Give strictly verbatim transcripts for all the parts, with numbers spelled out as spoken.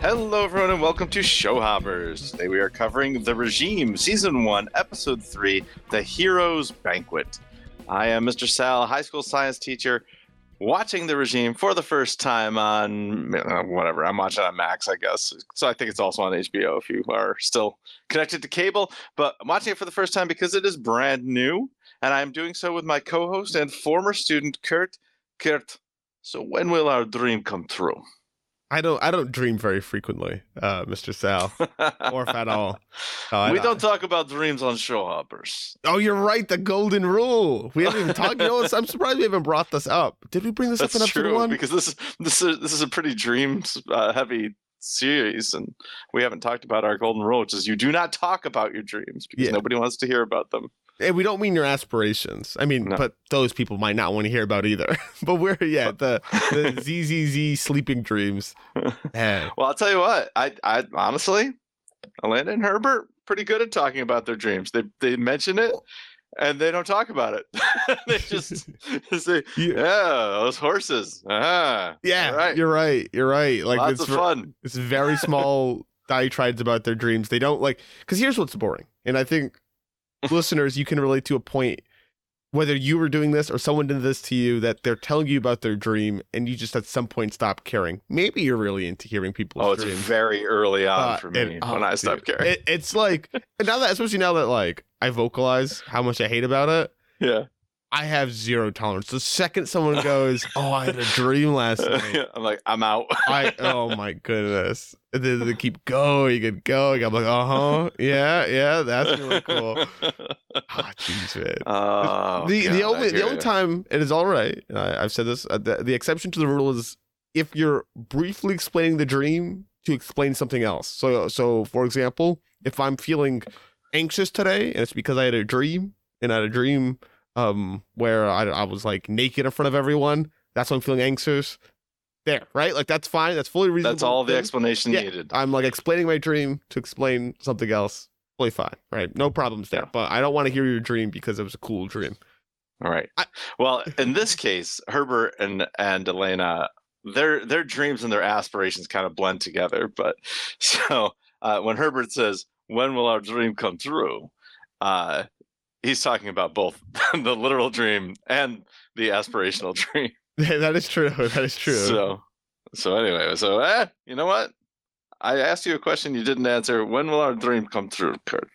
Hello everyone and welcome to Showhoppers. Today we are covering The Regime, Season one, Episode three, The Hero's Banquet. I am Mister Sal, a high school science teacher, watching The Regime for the first time on, uh, whatever, I'm watching on Max, I guess. So I think it's also on H B O if you are still connected to cable. But I'm watching it for the first time because it is brand new, and I'm doing so with my co-host and former student, Kurt. Kurt, so when will our dream come true? I don't. I don't dream very frequently, uh, Mister Sal, or if at all. Uh, we don't talk about dreams on Showhoppers. Oh, you're right. The golden rule. We haven't even talked. You know, I'm surprised we haven't brought this up. Did we bring this That's up in episode true, one? Because this is this is this is a pretty dreams uh, heavy series, and we haven't talked about our golden rule, which is you do not talk about your dreams because Yeah. nobody wants to hear about them. And we don't mean your aspirations. I mean, No. but those people might not want to hear about either. But we're yeah, the the Z Z Z sleeping dreams. Man. Well, I'll tell you what. I I honestly, Elena and Herbert pretty good at talking about their dreams. They they mention it, and they don't talk about it. They just say, Yeah. "Yeah, those horses." Ah, Yeah, all right. you're right. You're right. Like Lots it's of ver- fun. It's very small diatribes about their dreams. They don't like, because here's what's boring. And I think listeners, you can relate to a point, whether you were doing this or someone did this to you, that they're telling you about their dream and you just at some point stop caring. Maybe you're really into hearing people's Oh, it's dreams. very early on Uh, for me and- when oh, I stopped dude. caring. It, it's like, and now that, especially now that like I vocalize how much I hate about it, Yeah. I have zero tolerance. The second someone goes, "Oh, I had a dream last night," I'm like, I'm out. I oh my goodness. And then they keep going and going. I'm like, uh huh, yeah, yeah, that's really cool. Ah, jeez, man. Oh, the God, the I only the hear only ya. time it is all right. and I, I've said this. Uh, the, the exception to the rule is if you're briefly explaining the dream to explain something else. So so for example, if I'm feeling anxious today and it's because I had a dream and I had a dream um where I, I was like naked in front of everyone, that's when I'm feeling anxious. There, right? Like that's fine. That's fully reasonable. That's all the thing. explanation Yeah. needed. I'm like explaining my dream to explain something else. Fully fine, right? No problems there. Yeah. But I don't want to hear your dream because it was a cool dream. All right. I- Well, in this case, Herbert and and Elena, their their dreams and their aspirations kind of blend together. But so uh, when Herbert says, "When will our dream come true?" Uh, he's talking about both the literal dream and the aspirational dream. That is true. That is true. So, so anyway, so eh, you know what? I asked you a question you didn't answer. When will our dream come true, Kurt?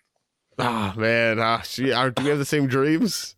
Ah man, ah, gee, are, do we have the same dreams?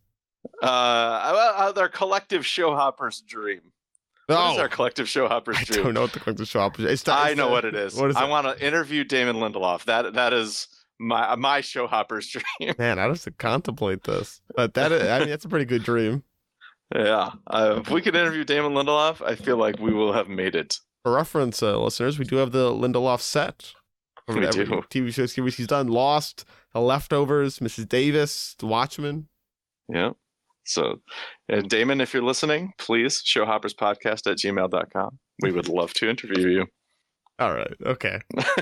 Uh, well, uh, our collective Showhoppers dream. What is our collective Showhoppers I dream? don't know what the collective shop is. It's, I it's, know uh, what it is. What is I it? want to interview Damon Lindelof. That that is my my Showhoppers dream. Man, I don't have to contemplate this. But that is, I mean, that's a pretty good dream. Yeah, uh, if we could interview Damon Lindelof, I feel like we will have made it. For reference, uh, listeners, we do have the Lindelof set. Or We whatever do. T V shows series he's done. Lost, The Leftovers, Missus Davis, The Watchmen. Yeah. So, uh, Damon, if you're listening, please showhopperspodcast at gmail dot com. We would love to interview you. All right. Okay.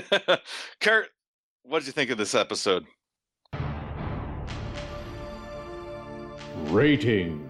Kurt, what did you think of this episode? Ratings.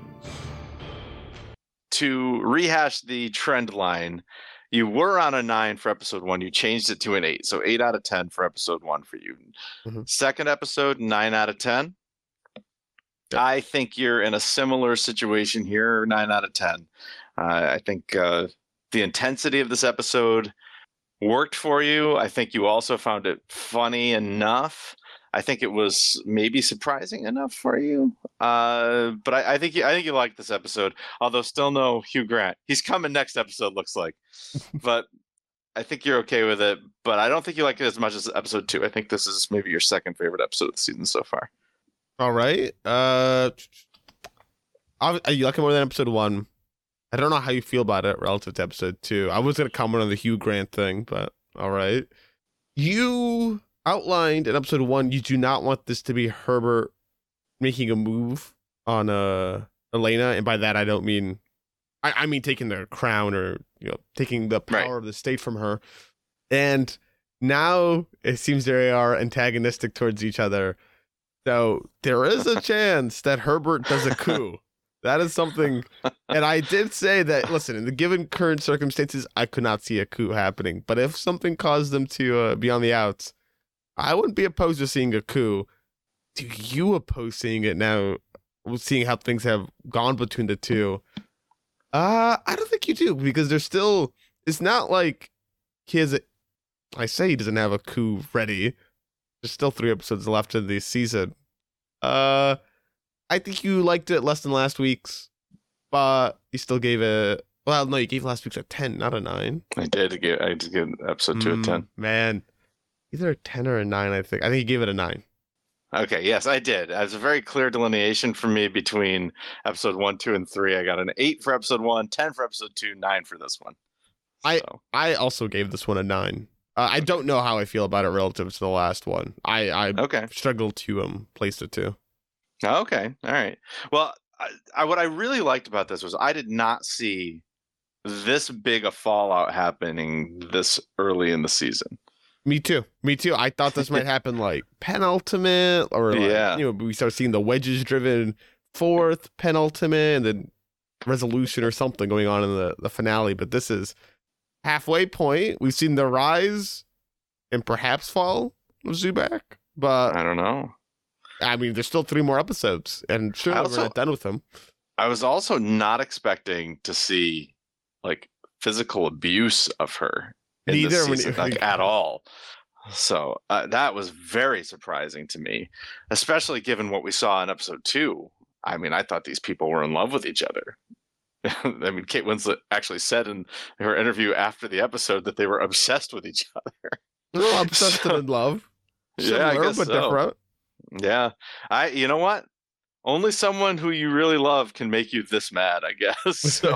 To rehash the trend line, you were on a nine for episode one. You changed it to an eight. So eight out of ten for episode one for you. Mhm. Second episode, nine out of ten. Yep. I think you're in a similar situation here, nine out of ten. Uh, I think uh, the intensity of this episode worked for you. I think you also found it funny enough. I think it was maybe surprising enough for you. Uh, but I, I think you, I think you liked this episode. Although still no Hugh Grant. He's coming next episode, looks like. But I think you're okay with it. But I don't think you like it as much as episode two. I think this is maybe your second favorite episode of the season so far. All right. Uh, I, you like it more than episode one. I don't know how you feel about it relative to episode two. I was going to comment on the Hugh Grant thing, but all right. You outlined in episode one, you do not want this to be Herbert making a move on uh, Elena. And by that, I don't mean, I, I mean taking the crown or, you know, taking the power Right. of the state from her. And now it seems they are antagonistic towards each other. So there is a chance that Herbert does a coup. That is something And I did say that, listen, in the given current circumstances, I could not see a coup happening. But if something caused them to uh, be on the outs, I wouldn't be opposed to seeing a coup. Do you oppose seeing it now, seeing how things have gone between the two? Uh, I don't think you do, because there's still, it's not like he has a, I say he doesn't have a coup ready. There's still three episodes left in the season. Uh, I think you liked it less than last week's, but you still gave it, well, no, you gave last week's a ten, not a nine. I did give, I did give episode two Mm, a ten. Man, either a ten or a nine, I think. I think you gave it a nine. Okay, yes, I did. It was a very clear delineation for me between episode one, two, and three. I got an eight for episode one, ten for episode two, nine for this one. I So, I also gave this one a nine. Uh, I don't know how I feel about it relative to the last one. I I okay. struggled to um place it too. Okay. All right. Well, I, I, what I really liked about this was I did not see this big a fallout happening this early in the season. Me too. Me too. I thought this might happen like penultimate, or like, Yeah. you know, we start seeing the wedges driven fourth, penultimate, and then resolution or something going on in the, the finale. But this is halfway point. We've seen the rise and perhaps fall of Zubak. But I don't know. I mean, there's still three more episodes, and sure, I we're also- not done with them. I was also not expecting to see like physical abuse of her in Neither this when season, you- like at all. So uh, that was very surprising to me, especially given what we saw in episode two. I mean, I thought these people were in love with each other. I mean, Kate Winslet actually said in her interview after the episode that they were obsessed with each other. Well, obsessed So- and in love. Yeah, I Similar, guess but so. different. Yeah, I. You know what? Only someone who you really love can make you this mad, I guess. So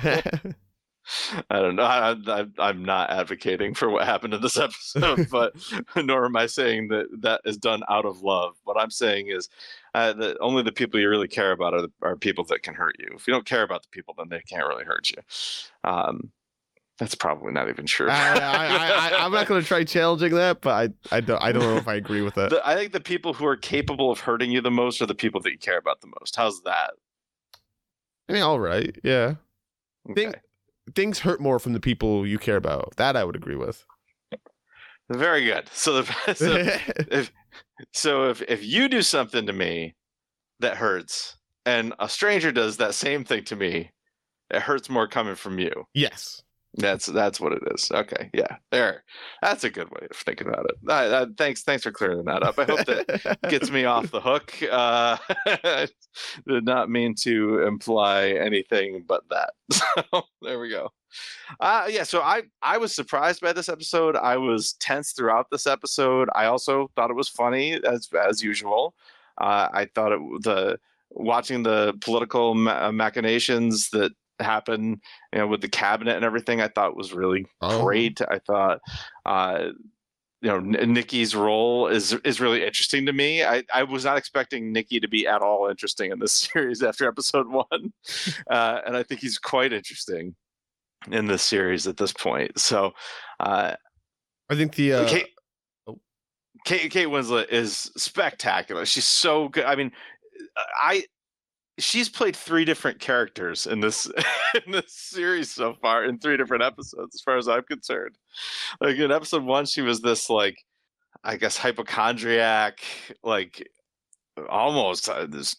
I don't know. I, I, I'm not advocating for what happened in this episode, but nor am I saying that that is done out of love. What I'm saying is uh, that only the people you really care about are, the, are people that can hurt you. If you don't care about the people, then they can't really hurt you. Um, that's probably not even true. I, I, I, I, I'm not going to try challenging that, but I, I don't, I don't know if I agree with it. The, I think the people who are capable of hurting you the most are the people that you care about the most. How's that? I mean, all right, yeah. Okay. Think- Things hurt more from the people you care about. That I would agree with. Very good. So, the, so if so, if if you do something to me that hurts, and a stranger does that same thing to me, it hurts more coming from you. Yes. That's that's what it is. Okay, yeah, there. That's a good way of thinking about it. I, I, thanks, thanks for clearing that up. I hope that gets me off the hook. Uh, I did not mean to imply anything but that. So there we go. Uh, yeah, so I I was surprised by this episode. I was tense throughout this episode. I also thought it was funny as as usual. Uh, I thought it the watching the political ma- machinations that happen, you know, with the cabinet and everything, I thought was really Oh. great. I thought, uh, you know, N- Nikki's role is is really interesting to me. I, I was not expecting Nikki to be at all interesting in this series after episode one, uh, and I think he's quite interesting in this series at this point. So, uh, I think the uh, Kate, oh. Kate Kate Winslet is spectacular. She's so good. I mean, I. She's played three different characters in this in this series so far in three different episodes, as far as I'm concerned. Like in episode one, she was this like, I guess hypochondriac, like almost uh, this.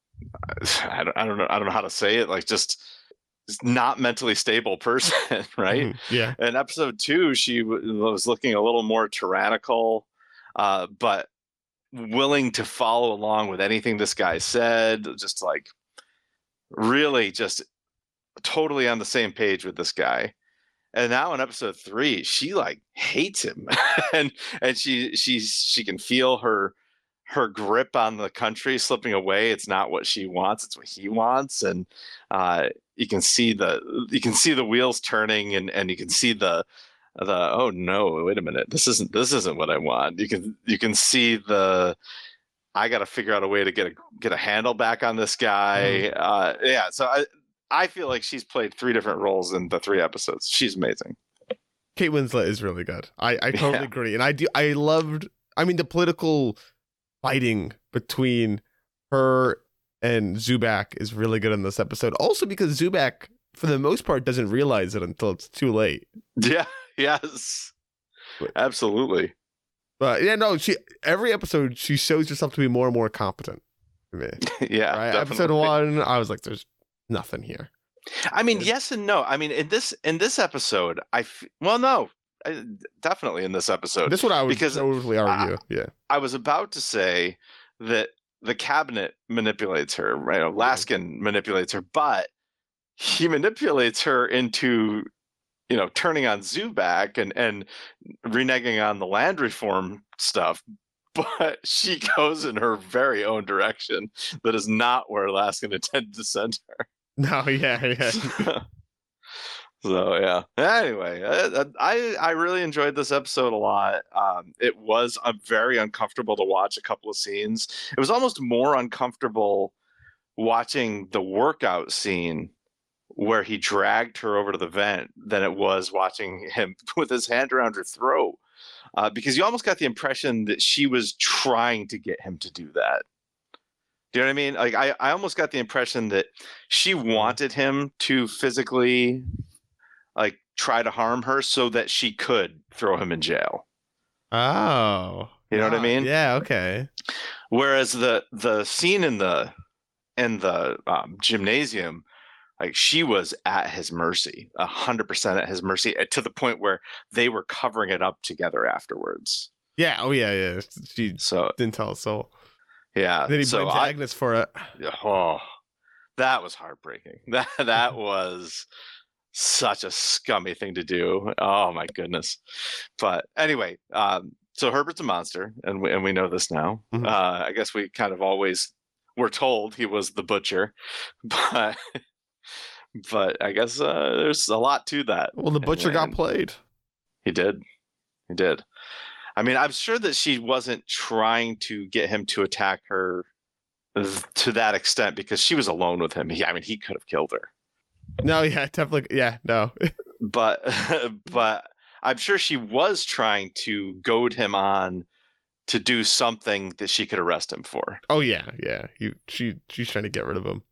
I don't, I don't know, I don't know how to say it. Like just, just not mentally stable person, right? mhm, yeah. In episode two, she w- was looking a little more tyrannical, uh, but willing to follow along with anything this guy said, just like really just totally on the same page with this guy. And now in episode three, she like hates him and and she she's she can feel her her grip on the country slipping away. It's not what she wants, it's what he wants. And uh you can see the you can see the wheels turning, and and you can see the the oh no, wait a minute, this isn't this isn't what I want. You can you can see the I got to figure out a way to get a get a handle back on this guy. Mm. Uh, yeah, so I I feel like she's played three different roles in the three episodes. She's amazing. Kate Winslet is really good. I, I totally Yeah. agree. And I do I loved I mean the political fighting between her and Zubak is really good in this episode. Also because Zubak for the most part, doesn't realize it until it's too late. Yeah. Yes. Absolutely. But yeah, no, she every episode she shows herself to be more and more competent. To me. Yeah. Right? Episode one, I was like, "There's nothing here." I mean, Yeah. yes and no. I mean, in this in this episode, I f- well, no, I, definitely in this episode. This one I would Because totally argue. yeah, I was about to say that the cabinet manipulates her, right? Laskin manipulates her, but he manipulates her into, you know, turning on Zubak and and reneging on the land reform stuff. But she goes in her very own direction. That is not where Laskin intended to send her. no, yeah, yeah. So yeah. Anyway, I, I I really enjoyed this episode a lot. Um, it was uh, very uncomfortable to watch a couple of scenes. It was almost more uncomfortable watching the workout scene where he dragged her over to the vent than it was watching him with his hand around her throat, uh, because you almost got the impression that she was trying to get him to do that. Do you know what I mean? Like I, I almost got the impression that she wanted him to physically like try to harm her so that she could throw him in jail. Oh, You know what I wow. mean? Yeah, okay. Whereas the the scene in the in the um, gymnasium, like she was at his mercy, a hundred percent at his mercy, to the point where they were covering it up together afterwards. Yeah, oh yeah, yeah. She So didn't tell a soul. yeah, Then he so blames I, Agnes for it. oh, that was heartbreaking. That that was such a scummy thing to do. Oh my goodness. But anyway, um, so Herbert's a monster, and we, and we know this now. Mhm. Uh, I guess we kind of always were told he was the butcher, but but I guess uh, there's a lot to that. Well, the butcher got And played. He did. He did. I mean, I'm sure that she wasn't trying to get him to attack her th- to that extent because she was alone with him. He, I mean, he could have killed her. No, yeah, definitely. Yeah, no. But but I'm sure she was trying to goad him on to do something that she could arrest him for. Oh yeah, yeah. You, she, she's trying to get rid of him.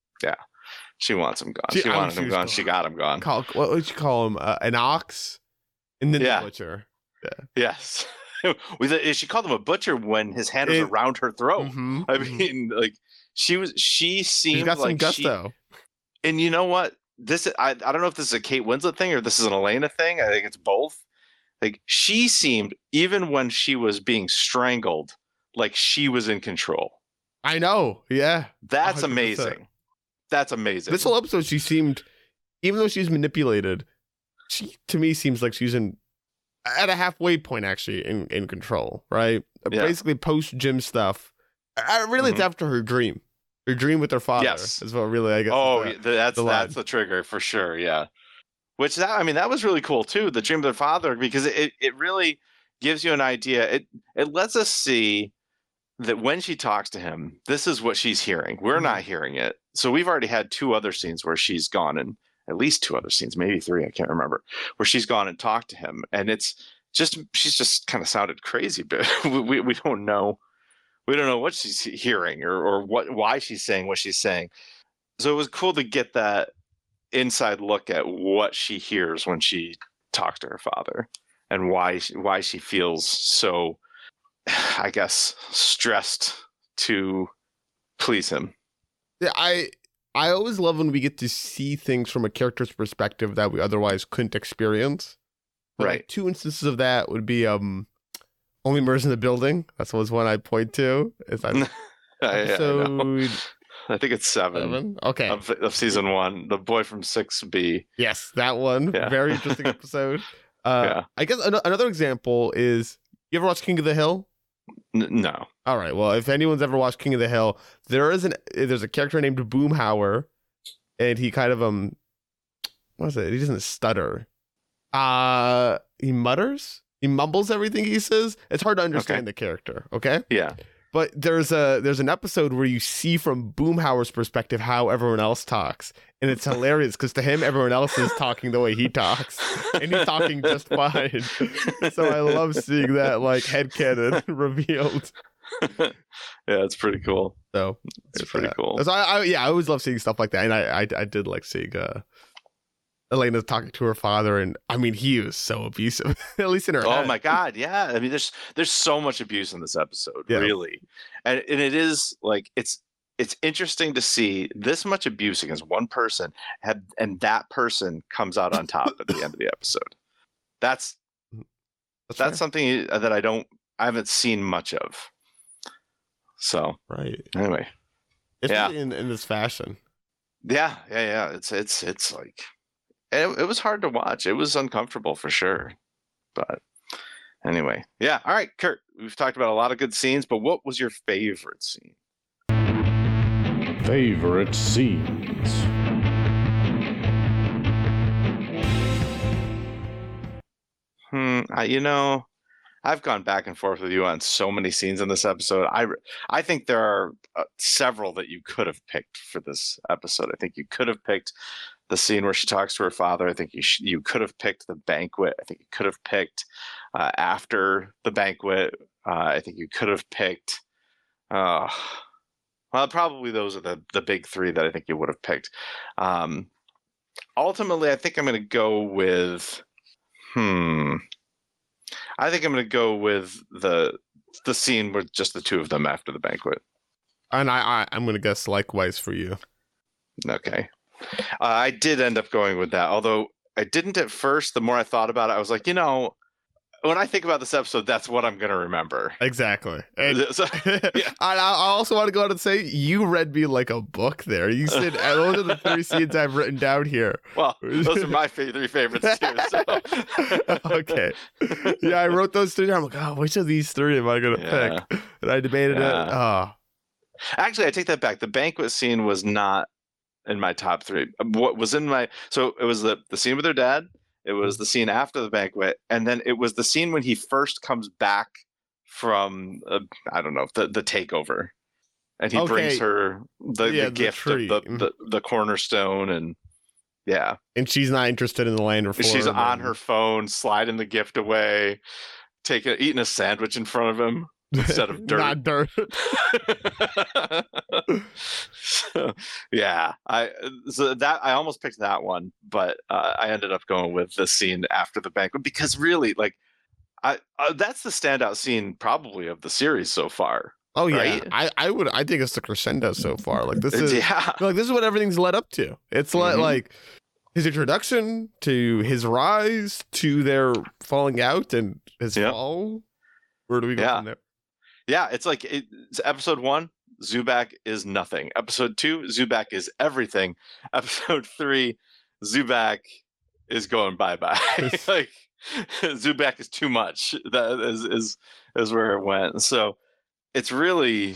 She wants him gone. She- She, I wanted wish she him was gone. gone. She got him gone. Call what would you call him? Uh, an ox, and then Yeah. the butcher. Yes. Was it- she called him a butcher when his hand was It- around her throat. Mhm, I mhm. mean, like she was. She She's seemed got some like she. gusto. And you know what? This I I don't know if this is a Kate Winslet thing or this is an Elena thing. I think it's both. Like she seemed, even when she was being strangled, like she was in control. I know. Yeah. That's one hundred percent. amazing. That's amazing. This whole episode, she seemed, even though she's manipulated, she to me seems like she's in at a halfway point actually in, in control, right? Yeah. Basically, post gym stuff. I, really, it's Mhm. after her dream. Her dream with her father Yes. is what really I guess. Oh, is yeah, the- that's the line. that's the trigger for sure. Yeah. Which that I mean that was really cool too. The dream of their father, because it it really gives you an idea. It it lets us see that when she talks to him, this is what she's hearing. We're Mhm. not hearing it. So we've already had two other scenes where she's gone, and at least two other scenes, maybe three, I can't remember, where she's gone and talked to him, and it's just she's just kind of sounded crazy, but we, we we don't know we don't know what she's hearing or or what why she's saying what she's saying. So it was cool to get that inside look at what she hears when she talks to her father and why why she feels so, I guess, stressed to please him. Yeah, I I always love when we get to see things from a character's perspective that we otherwise couldn't experience. Like, Right. two instances of that would be um, Only Murders in the Building. That's was one I point to. Is that I, I, know. episode I think it's seven, seven? Okay. Of, of season one. The boy from six B. Yes, that one. Yeah. Very interesting episode. Uh, Yeah. I guess an- another example is, you ever watch King of the Hill? N- no. All right. Well, if anyone's ever watched King of the Hill, there is an there's a character named Boomhauer, and he kind of um, what is it? He doesn't stutter. Uh he mutters. He mumbles everything he says. It's hard to understand Okay. the character. Okay. Yeah. But there's a there's an episode where you see from Boomhauer's perspective how everyone else talks, and it's hilarious because to him everyone else is talking the way he talks, and he's talking just fine. So I love seeing that like headcanon revealed. Yeah, it's pretty cool. So It's pretty that. cool. So I, I yeah I always love seeing stuff like that, and I I, I did like seeing uh Elena's talking to her father, and I mean, he was so abusive, at least in her Oh head. my God, yeah. I mean, there's there's so much abuse in this episode, Yeah. really, and and it is like it's it's interesting to see this much abuse against one person, have, and that person comes out on top at the end of the episode. That's That's, that's fair. something that I don't I haven't seen much of. So Right. anyway, It's Yeah. in, in this fashion. yeah, yeah, yeah. It's it's it's like it, it was hard to watch. It was uncomfortable for sure. But anyway, yeah. All right, Kurt. We've talked about a lot of good scenes, but what was your favorite scene? Favorite scenes. Hmm. I, you know, I've gone back and forth with you on so many scenes in this episode. I I think there are uh, several that you could have picked for this episode. I think you could have picked the scene where she talks to her father. I think you sh- you could have picked the banquet. I think you could have picked uh, after the banquet. Uh, I think you could have picked. Uh, well, probably those are the the big three that I think you would have picked. Um, ultimately, I think I'm going to go with. Hmm. I think I'm going to go with the the scene with just the two of them after the banquet. And I, I, I'm going to guess likewise for you. Okay. Uh, I did end up going with that, although I didn't at first. The more I thought about it, I was like, you know, when I think about this episode, that's what I'm going to remember. Exactly. And, So, and I I also want to go out and say, you read me like a book there. You said, those are the three scenes I've written down here. well, those are my fa- three favorites too. So. Okay. Yeah, I wrote those three down. I'm like, oh, which of these three am I going to Yeah. pick? And I debated Yeah. it. Oh, Actually, I take that back. The banquet scene was not in my top three. What was in my so it was the the scene with her dad. It was the scene after the banquet, and then it was the scene when he first comes back from uh, I don't know the the takeover, and he Okay. brings her the, Yeah, the the gift tree. of the, the the cornerstone, and yeah, and she's not interested in the land or she's Florida. on her phone, sliding the gift away, taking eating a sandwich in front of him instead of dirt. Not dirt. So, yeah, I so that I almost picked that one, but uh, I ended up going with the scene after the banquet because really, like, I uh, that's the standout scene probably of the series so far. Oh yeah, Right? I, I would I think it's the crescendo so far. Like this is yeah, like this is what everything's led up to. It's li- Mhm. like his introduction to his rise to their falling out and his Yep. fall. Where do we go Yeah. from there? yeah. It's like it, it's episode one, Zubak is nothing. Episode two, Zubak is everything. Episode three, Zubak is going bye bye. Like Zubak is too much. That is is is where it went. So it's really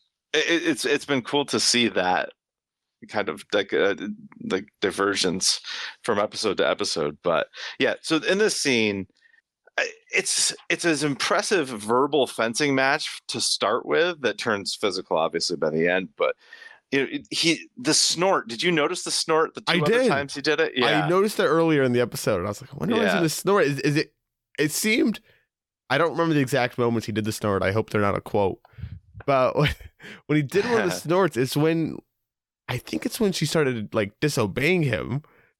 it, it's it's been cool to see that kind of like uh, like diversions from episode to episode. But yeah, so in this scene, I- it's it's an impressive verbal fencing match to start with that turns physical obviously by the end. But you know, it- he the snort. Did you notice the snort the two I other did. times he did it? Yeah. I noticed it earlier in the episode, and I was like, I wonder why he's Yeah. in the snort. Is, is it? It seemed. I don't remember the exact moments he did the snort. I hope they're not a quote. But when, when he did one of the snorts, it's when I think it's when she started like disobeying him,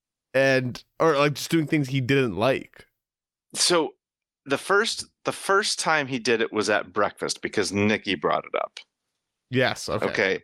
and or like just doing things he didn't like. So the first the first time he did it was at breakfast because Nikki brought it up. Yes. Okay. Okay.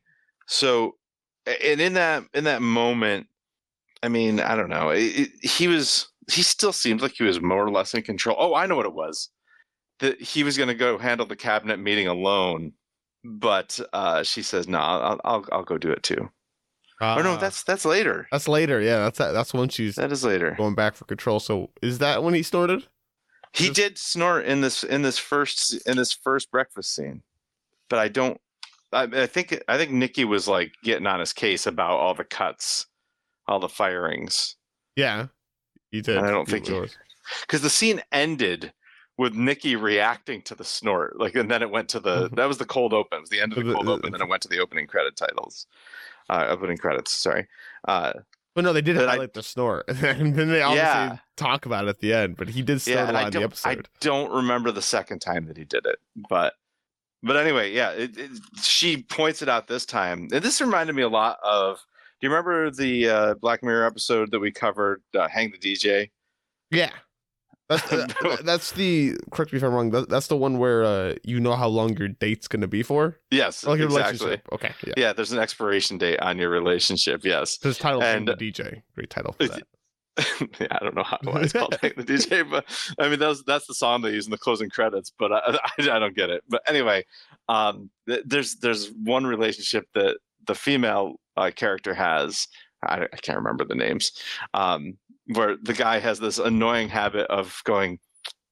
So and in that in that moment, I mean, I don't know. It, it, he was he still seemed like he was more or less in control. Oh, I know what it was. That he was going to go handle the cabinet meeting alone, but uh, she says, "No, I'll, I'll I'll go do it too." Uh, oh no, that's that's later. that's later. Yeah, that's that's when she's That is later. going back for control. So is that when he snorted? He did snort in this in this first in this first breakfast scene, but I don't. I, I think I think Nikki was like getting on his case about all the cuts, all the firings, Yeah, he did. And I don't He think he- was. because the scene ended with Nikki reacting to the snort, like, and then it went to the Mhm. that was the cold open. It was the end of the The- cold the- open, then it went to the opening credit titles, uh, opening credits. Sorry. Uh, But no, they did But I- highlight the snort, and then they obviously Yeah. talk about it at the end. But he did snort yeah, a and lot I in the don't I episode. don't remember the second time that he did it, but but anyway, yeah, it, it, she points it out this time, and this reminded me a lot of Do you remember the uh, Black Mirror episode that we covered, uh, Hang the D J? Yeah. That's, uh, that's the, correct me if I'm wrong, that, that's the one where uh, you know how long your date's going to be for? Yes, like your exactly. Relationship. Okay, yeah. Yeah, there's an expiration date on your relationship, yes. His title and, Hang the D J. Great title for that. Yeah, I don't know how, why it's called Hang the D J, but I mean, that's, that's the song they use in the closing credits, but I, I, I don't get it. But anyway, um, th- there's there's one relationship that the female uh, character has, I, I can't remember the names, um, where the guy has this annoying habit of going,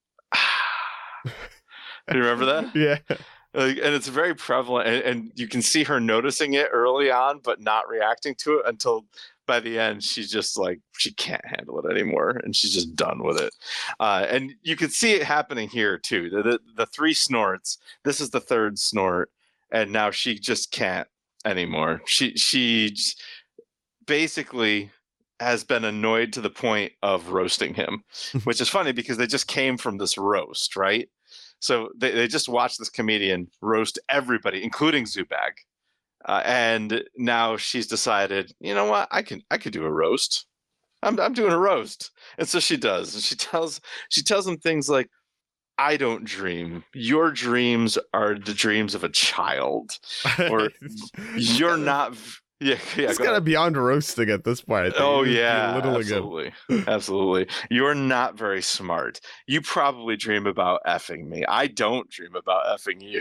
do you remember that? Yeah. Like, and it's very prevalent, and, and you can see her noticing it early on, but not reacting to it until by the end, she's just like, she can't handle it anymore, and she's just done with it. Uh, and you can see it happening here too. The, the the three snorts. This is the third snort, and now she just can't anymore. She she basically has been annoyed to the point of roasting him, which is funny because they just came from this roast, right? So they, they just watched this comedian roast everybody, including Zubag. Uh, and now she's decided, you know what, I can I could do a roast. I'm I'm doing a roast. And so she does. And she tells she tells him things like, I don't dream. Your dreams are the dreams of a child. Or you're not Yeah, yeah. It's go gotta be beyond roasting at this point. I think. Oh yeah, absolutely, absolutely. You're not very smart. You probably dream about effing me. I don't dream about effing you.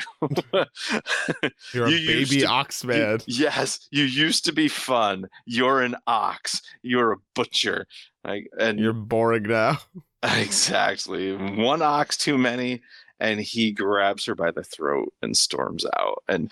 You're you a baby to, ox man. You, yes, you used to be fun. You're an ox. You're a butcher. Like, and you're boring now. Exactly. One ox too many, and he grabs her by the throat and storms out. And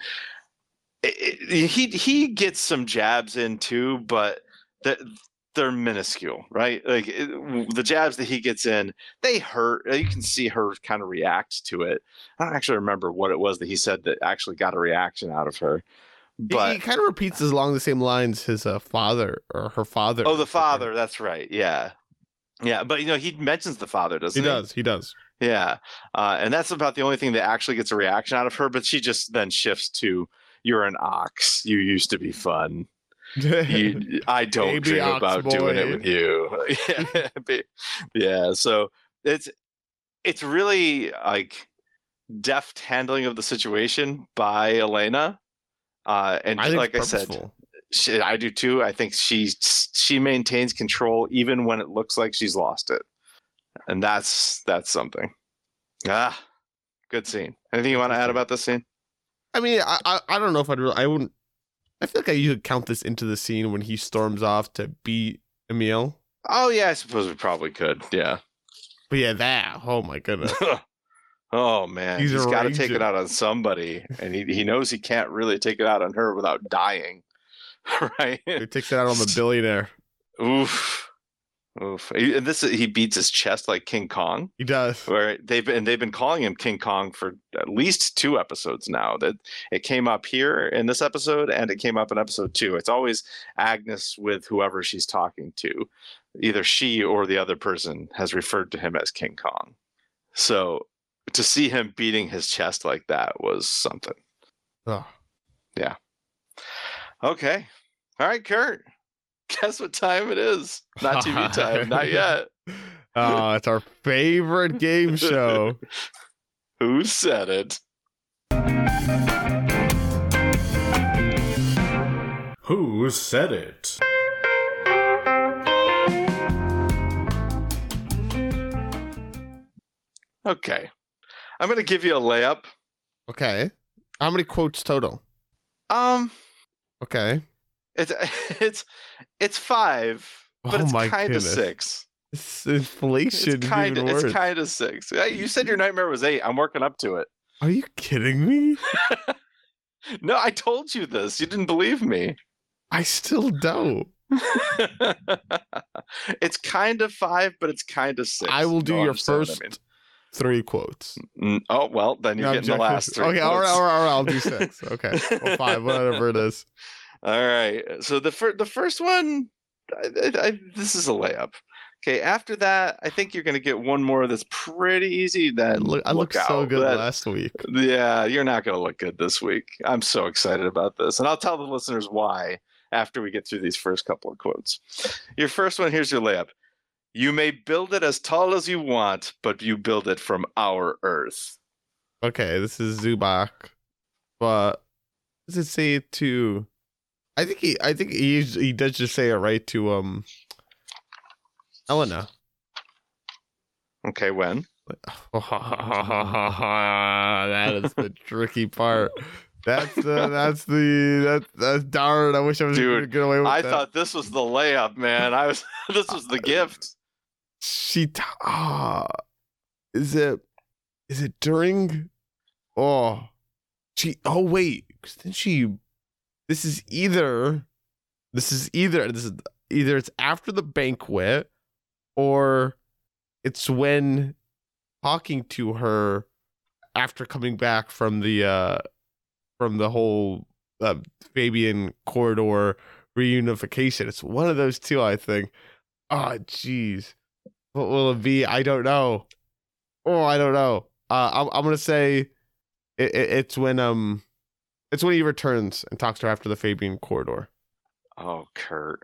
It, it, he he gets some jabs in too, but they're, they're minuscule, right? Like it, the jabs that he gets in, they hurt. You can see her kind of react to it. I don't actually remember what it was that he said that actually got a reaction out of her. But he, he kind of repeats along the same lines his uh, father or her father. Oh, the father. That's right. Yeah, yeah. But you know, he mentions the father, doesn't he? He does. He does. Yeah, uh, and that's about the only thing that actually gets a reaction out of her. But she just then shifts to, you're an ox. You used to be fun. You, I don't Baby dream ox about boy. doing it with you. yeah. yeah. So it's it's really like deft handling of the situation by Elena. Uh, and I think like I said, she, I do too. I think she she maintains control even when it looks like she's lost it, and that's that's something. Ah, good scene. Anything you want to add about this scene? I mean, I, I I don't know if I'd really, I wouldn't, I feel like I you could count this into the scene when he storms off to beat Emil. Oh, yeah, I suppose we probably could, yeah. But yeah, that, oh my goodness. Oh, man, he's, he's got to take it out on somebody, and he, he knows he can't really take it out on her without dying, right? He takes it out on the billionaire. Oof. Oof. And this he beats his chest like King Kong. He does. Where they've been, and they've been calling him King Kong for at least two episodes now. That it came up here in this episode, and it came up in episode two. It's always Agnes with whoever she's talking to. Either she or the other person has referred to him as King Kong. So to see him beating his chest like that was something. Oh. Yeah. Okay. All right, Kurt. Guess what time it is? Not T V time. Not yet. Oh, it's our favorite game show. Who said it? Who said it? Okay. I'm going to give you a layup. Okay. How many quotes total? Um. Okay. It's it's it's five, but Oh it's my kind of goodness. six. It's inflation. It's kind of even it's worse. kind of six. Hey, you said your nightmare was eight. I'm working up to it. Are you kidding me? No, I told you this. You didn't believe me. I still don't. It's kind of five, but it's kind of six. I will do You'll your understand what first I mean. three quotes. Mm, oh well, then you're No getting the last objection. three. Okay, all right, quotes. all right, all right, I'll do six. Okay, or five, whatever it is. All right. So the first the first one, I, I, I, this is a layup. Okay. After that, I think you're going to get one more that's pretty easy. Then Look, I look looked so out. good That- last week. Yeah, you're not going to look good this week. I'm so excited about this, and I'll tell the listeners why after we get through these first couple of quotes. Your first one, here's your layup. You may build it as tall as you want, but you build it from our Earth. Okay, this is Zubak, but does it say it to? I think he, I think he, he does just say it right to um, Elena. Okay, when? That is the tricky part. That's the that's the that's that's darn. I wish I was Dude, gonna get away with I that. thought this was the layup, man. I was. This was the gift. She. T- ah, is it? Is it during? Oh, she. Oh wait, because then she. This is either. This is either. This is either it's after the banquet, or it's when talking to her after coming back from the uh from the whole uh, Fabian corridor reunification. It's one of those two, I think. Oh, jeez. What will it be? I don't know. Oh, I don't know. Uh, I'm I'm gonna say it, it, it's when um, it's when he returns and talks to her after the Fabian corridor. Oh, Kurt,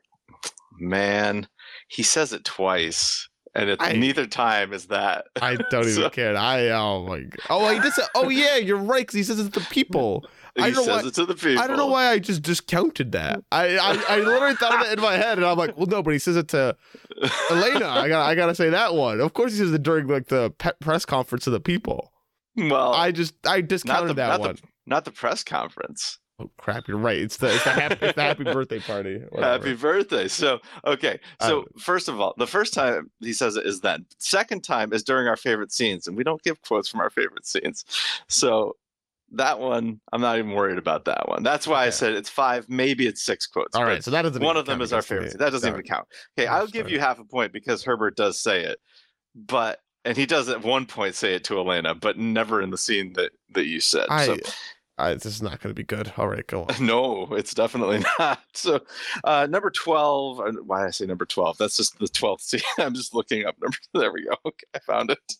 man, he says it twice, and it's I- neither time is that. I don't even So- care. I oh my god. Oh, he did say. Oh yeah, you're right. Because he says it's the people. He I don't know says why- it to the people. I don't know why I just discounted that. I, I, I literally thought of it in my head, and I'm like, well, no, but he says it to Elena. I got I gotta say that one. Of course, he says it during like the pe- press conference of the people. Well, I just I not discounted the that not one. the not the press conference. Oh crap! You're right. It's the it's the happy, it's the happy birthday party. Whatever. Happy birthday. So, okay. So, Uh, first of all, the first time he says it is then. Second time is during our favorite scenes, and we don't give quotes from our favorite scenes. So, that one, I'm not even worried about that one. That's why I Okay. said it's five, maybe it's six quotes. All but right, so that doesn't. one even of them count is our against me. favorite. That doesn't No. even count. Okay, I'm I'll give sorry. you half a point because Herbert does say it, but and he does at one point say it to Elena, but never in the scene that that you said. I, So I this is not going to be good. All right, go on. no, it's definitely not. So uh, number twelve. uh, Why did I say number twelve? That's just the twelfth scene. I'm just looking up number. There we go. Okay, I found it.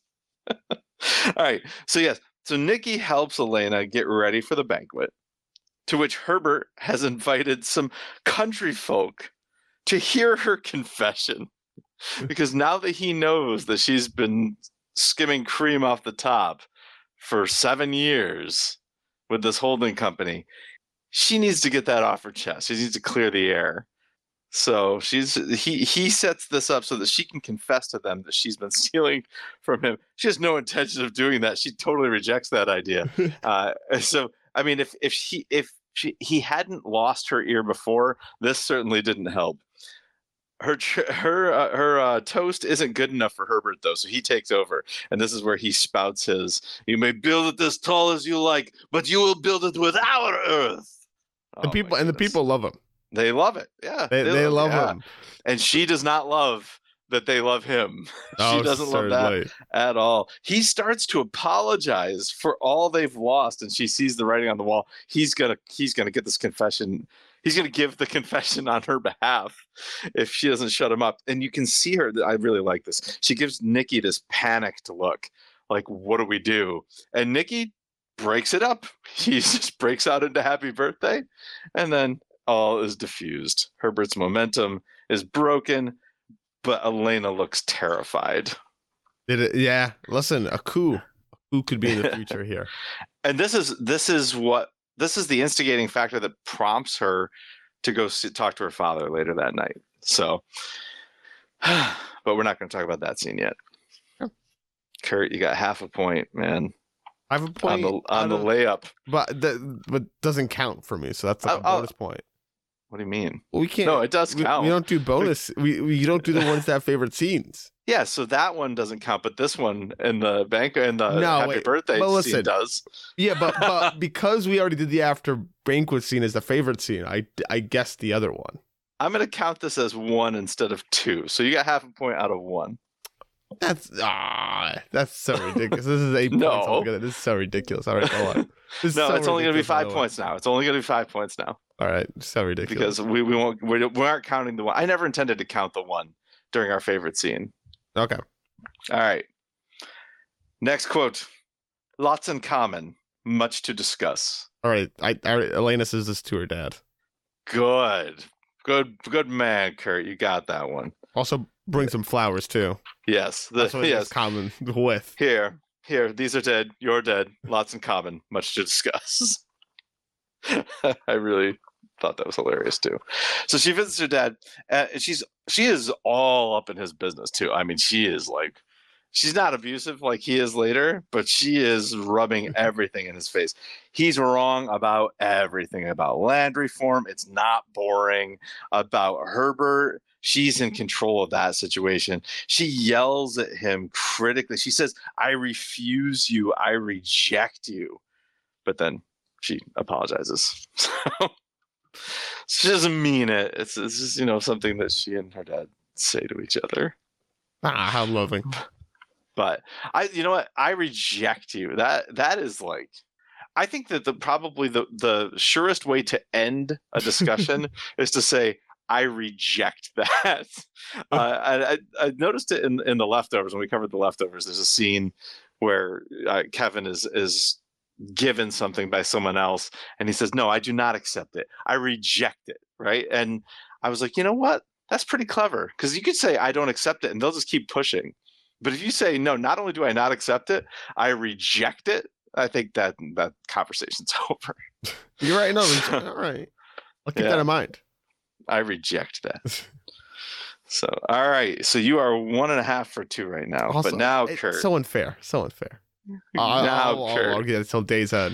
All right. So yes. So Nikki helps Elena get ready for the banquet, to which Herbert has invited some country folk to hear her confession. Because now that he knows that she's been skimming cream off the top for seven years with this holding company, she needs to get that off her chest. She needs to clear the air. So she's he he sets this up so that she can confess to them that she's been stealing from him. She has no intention of doing that. She totally rejects that idea. Uh, so I mean, if if she if she he hadn't lost her ear before, this certainly didn't help. Her tr- her uh, her uh, toast isn't good enough for Herbert though, so he takes over, and this is where he spouts his: "You may build it as tall as you like, but you will build it with our Earth." The Oh, people my and the goodness. people love him. They love it. Yeah. They they love yeah. him. And she does not love that they love him. Oh, she doesn't love that certainly. at all. He starts to apologize for all they've lost, and she sees the writing on the wall. He's gonna he's gonna get this confession. He's gonna give the confession on her behalf if she doesn't shut him up. And you can see her. I really like this. She gives Nikki this panicked look, like, what do we do? And Nikki breaks it up. He just breaks out into happy birthday, and then all is diffused. Herbert's momentum is broken, but Elena looks terrified. Did it? Yeah. Listen, a coup. A coup could be in the future here. And this is this is what this is the instigating factor that prompts her to go see, talk to her father later that night. So, but we're not going to talk about that scene yet. Sure. Kurt, you got half a point, man, I have a on point the on the out of- layup. but that but doesn't count for me. So that's like a I'll- bonus point. What do you mean? Well, we can't. No, it does we, count. we don't do bonus. We, we you don't do the ones that have favorite scenes. Yeah, so that one doesn't count, but this one and the bank and the No, happy wait, birthday but scene listen. does. Yeah, but but because we already did the after banquet scene as the favorite scene, I I guessed the other one. I'm going to count this as one instead of two. So you got half a point out of one. That's ah, that's so ridiculous. This is eight No. points altogether. This is so ridiculous. All right, go on. This is No, so it's only going to be ridiculous, by five the way. points now. It's only going to be five points now All right, so ridiculous. because we, we won't we, we aren't counting the one. I never intended to count the one during our favorite scene. Okay, All right. Next quote. Lots in common, much to discuss. all right. I, I Elena says this to her dad. Good. Good good man, Kurt. You got that one. Also, bring some flowers too. Yes. The, That's what yes. it's common with. Here. Here. These are dead. You're dead. Lots in common. Much to discuss. I really thought that was hilarious too. So she visits her dad, and she's she is all up in his business too. I mean, she is like, she's not abusive like he is later, but she is rubbing everything in his face. He's wrong about everything about land reform. It's not boring. About Herbert, she's in control of that situation. She yells at him critically. She says, "I refuse you. I reject you." But then she apologizes. So she doesn't mean it. It's, it's just, you know, something that she and her dad say to each other. Ah, how loving. But I, you know what? I reject you. That that is like, I think that the probably the the surest way to end a discussion is to say, I reject that. Uh, I, I I noticed it in in the leftovers when we covered the leftovers. There's a scene where uh, Kevin is is given something by someone else, and he says, "No, I do not accept it. I reject it." Right? And I was like, you know what? That's pretty clever, because you could say, "I don't accept it," and they'll just keep pushing. But if you say, "No, not only do I not accept it, I reject it," I think that that conversation's over. You're right. No, all right. I'll keep Yeah. that in mind. I reject that. So, all right. So you are one and a half for two right now. Also, but now, it's Kurt. so unfair. So unfair. now, I'll, I'll, Kurt. I'll get it till day's end.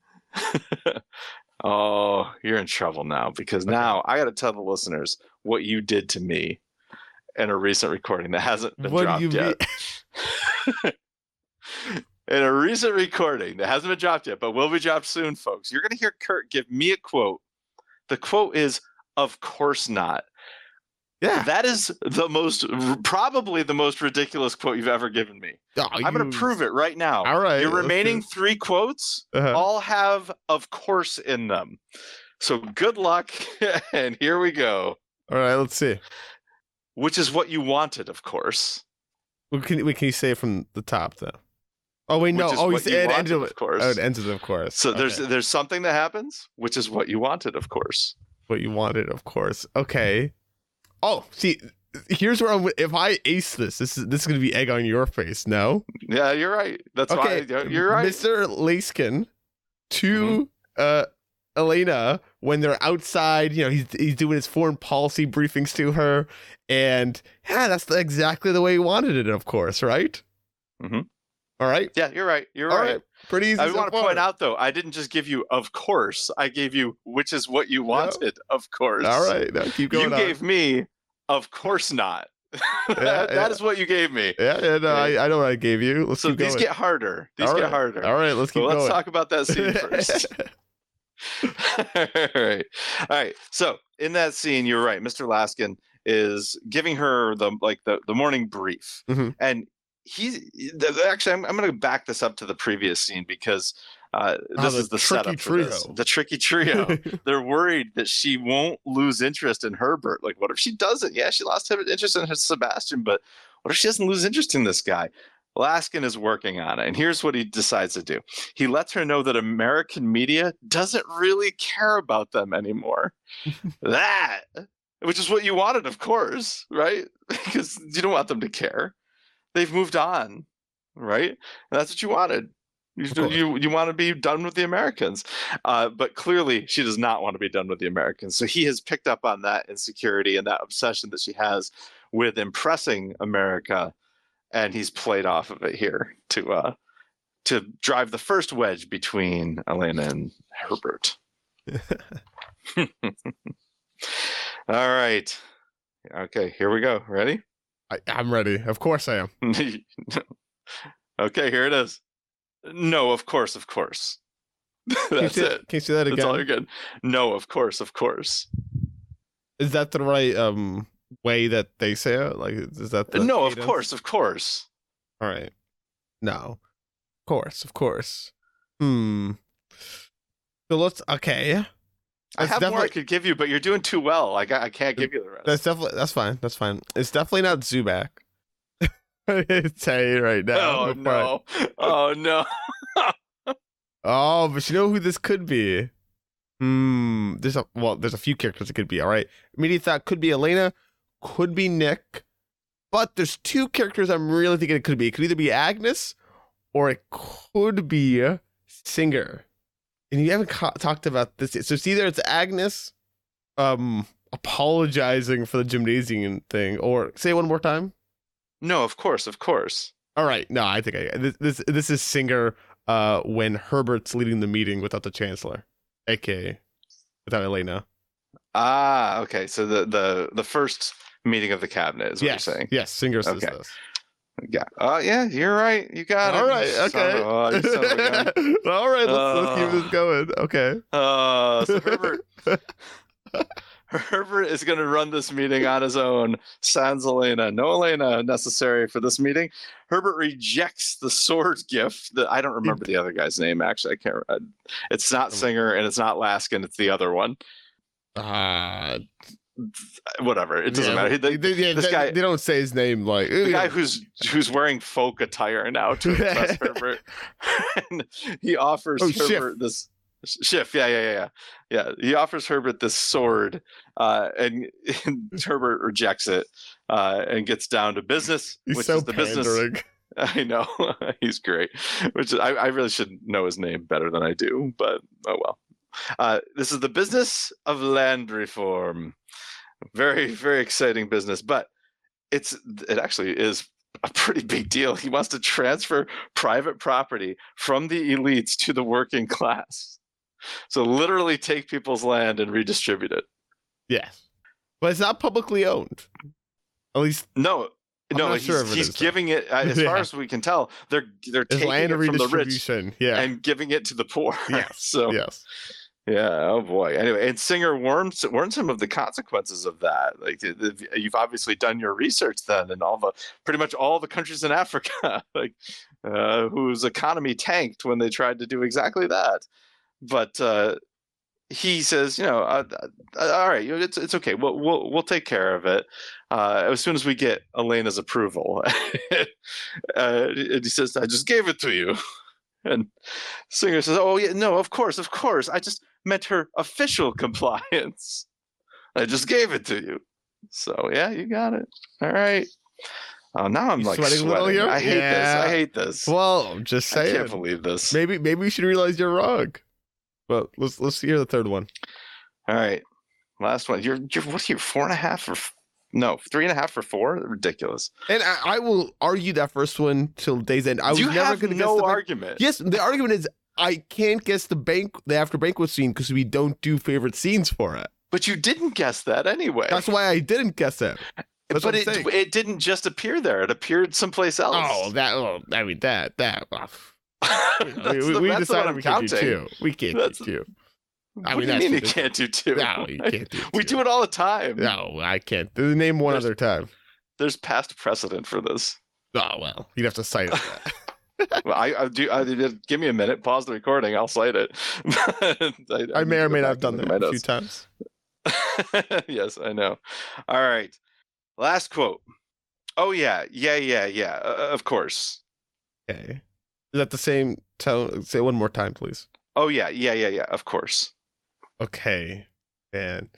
Oh, you're in trouble now, because Okay. now I got to tell the listeners what you did to me in a recent recording that hasn't been What do dropped you yet. In a recent recording that hasn't been dropped yet, but will be dropped soon, folks. You're going to hear Kurt give me a quote. The quote is, "Of course not." Yeah. That is the most, probably the most ridiculous quote you've ever given me. Oh, I'm going you- to prove it right now. All right, Your let's remaining do it. three quotes Uh-huh. all have "of course" in them. So good luck, and here we go. All right, let's see. Which is what you wanted, of course. Well, can, wait, can you say it from the top, though? Oh, wait, no. Which is Oh, what he you said it wanted, ended of with, course. oh, it ended, of course. So there's Okay. there's something that happens, which is what you wanted, of course. What you wanted, of course. Okay. Oh, see, here's where I'm. If I ace this, this is this is gonna be egg on your face. No. Yeah, you're right. That's Okay, why you're right. Mister Laskin to uh Elena when they're outside. You know, he's he's doing his foreign policy briefings to her, and yeah, that's the, exactly the way he wanted it. Of course, right? Mhm. All right. Yeah, you're right. You're All right. right. Pretty easy. I so want to far. point out, though, I didn't just give you "of course." I gave you "which is what you wanted." Of course. All right. Now keep going. You on. gave me "of course not." that, Yeah, that yeah. is what you gave me. Yeah, yeah, no, I, I know what I gave you. Let's So keep these going. get harder. These All get right. harder. All right, let's keep But let's going. talk about that scene first. All right. All right. So in that scene, you're right. Mister Laskin is giving her the like the, the morning brief. Mhm. And he's th- actually I'm, I'm going to back this up to the previous scene, because uh, Oh, this the is the tricky setup for trio. this. The tricky trio. They're worried that she won't lose interest in Herbert. Like, what if she doesn't? Yeah, she lost interest in Sebastian, but what if she doesn't lose interest in this guy? Laskin is working on it, and here's what he decides to do. He lets her know that American media doesn't really care about them anymore. That, which is what you wanted, of course, right? Because you don't want them to care. They've moved on, right? And that's what you wanted. You, Of course. you, you want to be done with the Americans. Uh, but clearly, she does not want to be done with the Americans. So he has picked up on that insecurity and that obsession that she has with impressing America, and he's played off of it here to uh, to drive the first wedge between Elena and Herbert. All right. Okay, here we go. Ready? I, I'm ready. Of course I am. Okay, here it is. No, of course, of course. Can you That's say, it. Can you say that That's all again? you're getting. No, of course, of course. Is that the right um way that they say it? Like, is that the No, of cadence? course, of course. All right. No. Of course, of course. Hmm. So let's. Okay. I That's have more I definitely- could give you, but you're doing too well. Like I, I can't give you the rest. That's definitely. That's fine. That's fine. It's definitely not Zubak. I tell you right now. Oh before I- no! Oh no! Oh, but you know who this could be? Hmm. There's a well. There's a few characters it could be. All right. Immediate thought could be Elena, could be Nick, but there's two characters I'm really thinking it could be. It could either be Agnes, or it could be Singer. And you haven't co- talked about this yet. So it's either it's Agnes, um, apologizing for the gymnasium thing, or say it one more time. No, of course, of course. All right. No, I think I this this, this is Singer. Uh, when Herbert's leading the meeting without the chancellor, aka without Elena. Ah, okay. So the the the first meeting of the cabinet is what Yes. you're saying. Yes. Singer says Okay. this. Yeah. Oh, yeah. You're right. You got it. All right. Son Okay. of- oh, you son of a gun. All right. Let's, let's keep Uh. this going. Okay. Uh, so Herbert Herbert is going to run this meeting on his own. Sans Elena. No Elena necessary for this meeting. Herbert rejects the sword gift. The, I don't remember the other guy's name, actually. I can't. I, it's not Singer and it's not Laskin. It's the other one. Uh, Whatever. It doesn't yeah, matter. They, The, they, this they- guy- they don't say his name like the guy who's who's wearing folk attire now to impress Herbert. And he offers Oh, Herbert Schiff. this Schiff, yeah, yeah, yeah, yeah. Yeah, he offers Herbert this sword, uh, and, and Herbert rejects it uh, and gets down to business, He's which so is the business. pandering. I know he's great. Which is, I, I really should know his name better than I do, but oh well. Uh, this is the business of land reform. Very, very exciting business, but it's it actually is a pretty big deal. He wants to transfer private property from the elites to the working class. So literally take people's land and redistribute it. Yes, but it's not publicly owned. At least No, I'm no, not he's, sure if it he's is, though. giving it uh, as far Yeah. as we can tell. They're they're it's taking land it from the rich redistribution. Yeah. and giving it to the poor. Yes. so yes. yeah, oh boy. Anyway, and Singer warns warns him of the consequences of that. Like the- the- you've obviously done your research then, and all the pretty much all the countries in Africa, like uh, whose economy tanked when they tried to do exactly that. But uh, he says, you know, uh, uh, all right, you know, it's it's okay. We'll we'll we'll take care of it uh, as soon as we get Elena's approval. uh, and he says, I just gave it to you. And Singer says, oh yeah, no, of course, of course. I just meant her official compliance. I just gave it to you. So yeah, you got it. All right. Oh, now I'm You like sweating a little sweating. here? I hate Yeah. this. I hate this. Well, I'm just I saying. can't believe this. Maybe maybe we should realize you're wrong. But let's let's hear the third one. All right, last one. You're you're what are you four and a half for? f- No, three and a half for four. Ridiculous. And I, I will argue that first one till day's end. I was you never have going to no guess the bank- argument. Yes, the argument is I can't guess the bank the after banquet scene because we don't do favorite scenes for it. But you didn't guess that anyway. That's why I didn't guess it. That's but what I'm it saying. it didn't just appear there. It appeared someplace else. Oh, that. Oh, I mean that that. oh, that's we the, we that's decided what I'm we can't counting. do two. We can't That's- do two. What I do mean, you that's mean you ridiculous. can't do two? No, you can't do. We two. do it all the time. No, I can't. Name one There's- other time. There's past precedent for this. Oh well, you'd have to cite that. Well, I, I do. I, give me a minute. Pause the recording. I'll cite it. I, I may need or to may go not have back done and that look a at few times. my notes. Yes, I know. All right. Last quote. Oh yeah, yeah, yeah, yeah. Uh, of course. Okay. Is that the same tone? Say it one more time, please. Oh yeah, yeah, yeah, yeah. Of course. Okay. Man.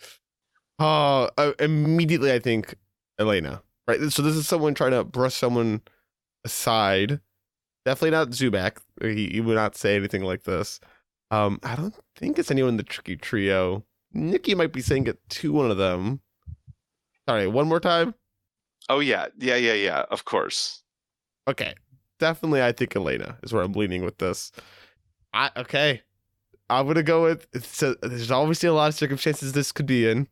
Oh, uh, immediately I think Elena. Right. So this is someone trying to brush someone aside. Definitely not Zubak. He, he would not say anything like this. Um, I don't think it's anyone in the Tricky Trio. Nikki might be saying it to one of them. Sorry, one more time. Oh yeah, yeah, yeah, yeah. Of course. Okay. Definitely I think Elena is where I'm leaning with this. I okay. I'm gonna go with it's a, there's obviously a lot of circumstances this could be in.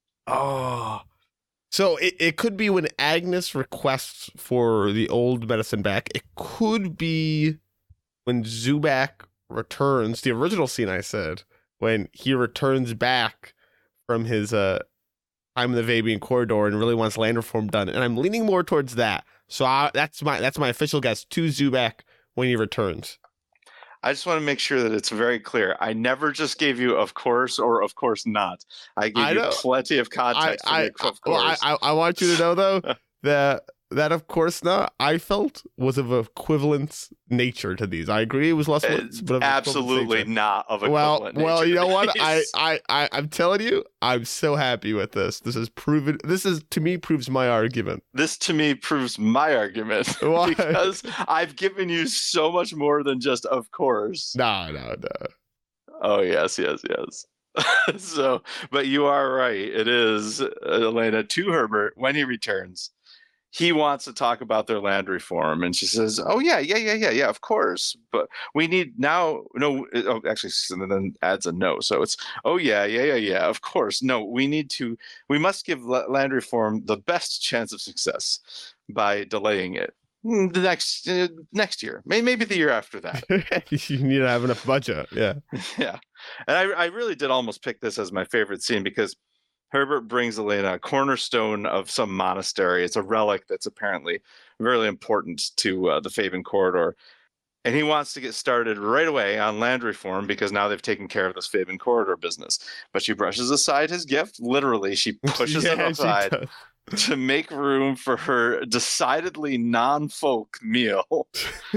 Oh. So it, it could be when Agnes requests for the old medicine back. It could be when Zubak returns, the original scene I said, when he returns back from his uh time in the Vabian corridor and really wants land reform done. And I'm leaning more towards that. So I, that's my that's my official guess to Zubak when he returns. I just want to make sure that it's very clear. I never just gave you of course or of course not. I gave I you know. plenty of I context. I, to make, of well, I course. I I want you to know though that that of course not, I felt was of equivalent nature to these. I agree it was less words, but of Absolutely nature. not of Well, equivalent well, nature you to know what? I, these. I, I, I'm telling you, I'm so happy with this. This is proven. This is to me proves my argument. This to me proves my argument Why? because I've given you so much more than just of course. No, no, no. Oh yes, yes, yes. So, but you are right. It is uh, Elena to Herbert when he returns. He wants to talk about their land reform, and she says, "Oh yeah, yeah, yeah, yeah, yeah, of course. But we need now. No, oh, actually, and then adds a no. So it's, oh yeah, yeah, yeah, yeah, of course. No, we need to. We must give land reform the best chance of success by delaying it. The next uh, next year, maybe the year after that. You need to have enough budget. Yeah, yeah. And I, I really did almost pick this as my favorite scene because Herbert brings Elena a cornerstone of some monastery. It's a relic that's apparently really important to uh, the Faven corridor. And he wants to get started right away on land reform because now they've taken care of this Faven corridor business. But she brushes aside his gift. Literally, she pushes yeah, it aside to make room for her decidedly non-folk meal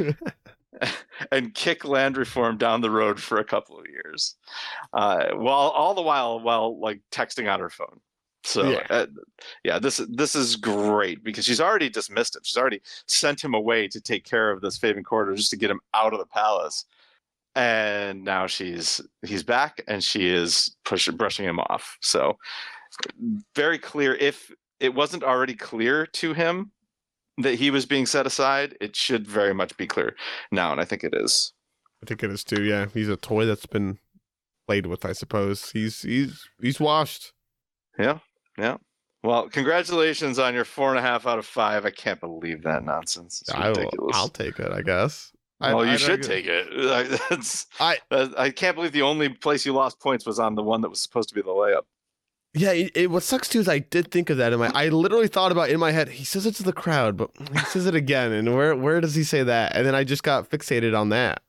and kick land reform down the road for a couple of years, uh, while all the while while like texting on her phone. So yeah. Uh, yeah, this this is great because she's already dismissed him. She's already sent him away to take care of this Faven corridor just to get him out of the palace. And now she's he's back and she is pushing brushing him off. So very clear. If it wasn't already clear to him that he was being set aside, it should very much be clear now, and I think it is. I think it is too. Yeah, he's a toy that's been played with. I suppose he's he's he's washed. Yeah, yeah. Well, congratulations on your four and a half out of five. I can't believe that nonsense. It's ridiculous. I will, I'll take it, I guess. Well, I, you I should take it. That's, I I can't believe the only place you lost points was on the one that was supposed to be the layup. Yeah, it, it, what sucks too is I did think of that in my. I literally thought about it in my head. He says it to the crowd, but he says it again, and where where does he say that? And then I just got fixated on that.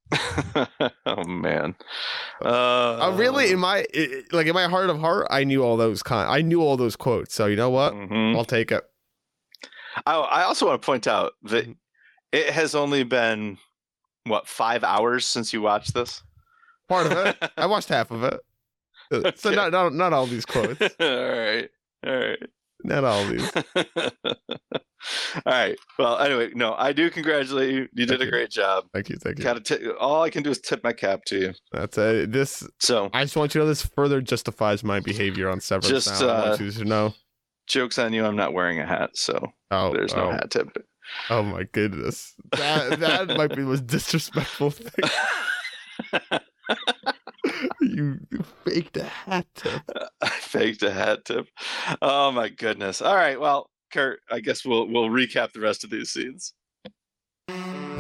Oh man, uh, I really in my it, like in my heart of heart, I knew all those con. I knew all those quotes. So you know what? Mm-hmm. I'll take it. I I also want to point out that it has only been what five hours since you watched this. Part of it. I watched half of it. Okay. So not, not not all these quotes. all right, all right. Not all these. All right. Well, anyway, no, I do congratulate you. You did thank a you. great job. Thank you. Thank you. Gotta t- all I can do is tip my cap to you. That's a, this. So I just want you to know this further justifies my behavior on Severance. Just now. Uh, I want you to know. Joke's on you. I'm not wearing a hat, so oh, there's no oh. hat tip. Oh my goodness, that that might be the most disrespectful thing. You faked a hat tip. I faked a hat tip. Oh my goodness. All right. Well, Kurt, I guess we'll we'll recap the rest of these scenes. All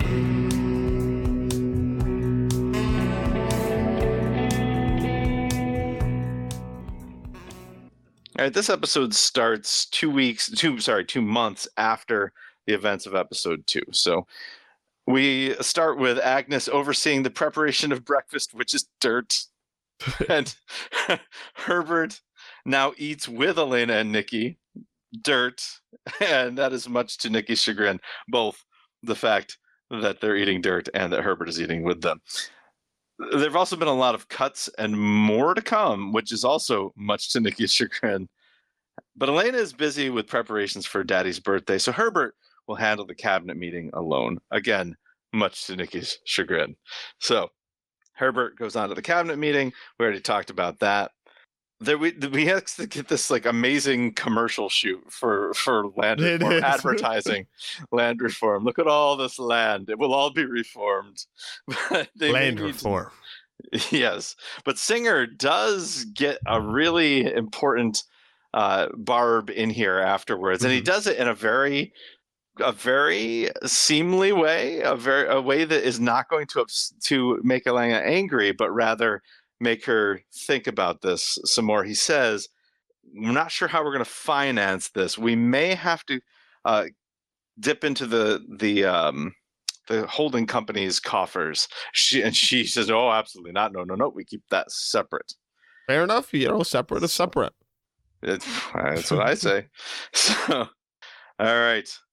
right. This episode starts two weeks, two sorry, two months after the events of episode two. So we start with Agnes overseeing the preparation of breakfast, which is dirt. And Herbert now eats with Elena and Nikki dirt, and that is much to Nikki's chagrin, both the fact that they're eating dirt and that Herbert is eating with them. There have also been a lot of cuts and more to come, which is also much to Nikki's chagrin. But Elena is busy with preparations for Daddy's birthday, so Herbert will handle the cabinet meeting alone. Again, much to Nikki's chagrin. So Herbert goes on to the cabinet meeting. We already talked about that. There we we have to get this like amazing commercial shoot for for land It reform is. advertising land reform. Look at all this land; it will all be reformed. But they Land may need- reform. Yes, but Singer does get a really important uh, barb in here afterwards, mm-hmm. and he does it in a very a very seemly way, a very a way that is not going to ups- to make Elena angry, but rather make her think about this some more. He says, "We're not sure how we're going to finance this. We may have to uh, dip into the the um, the holding company's coffers." She and she says, "Oh, absolutely not. No, no, no. We keep that separate." Fair enough. You know, separate is separate. It's, that's what I say. So, all right.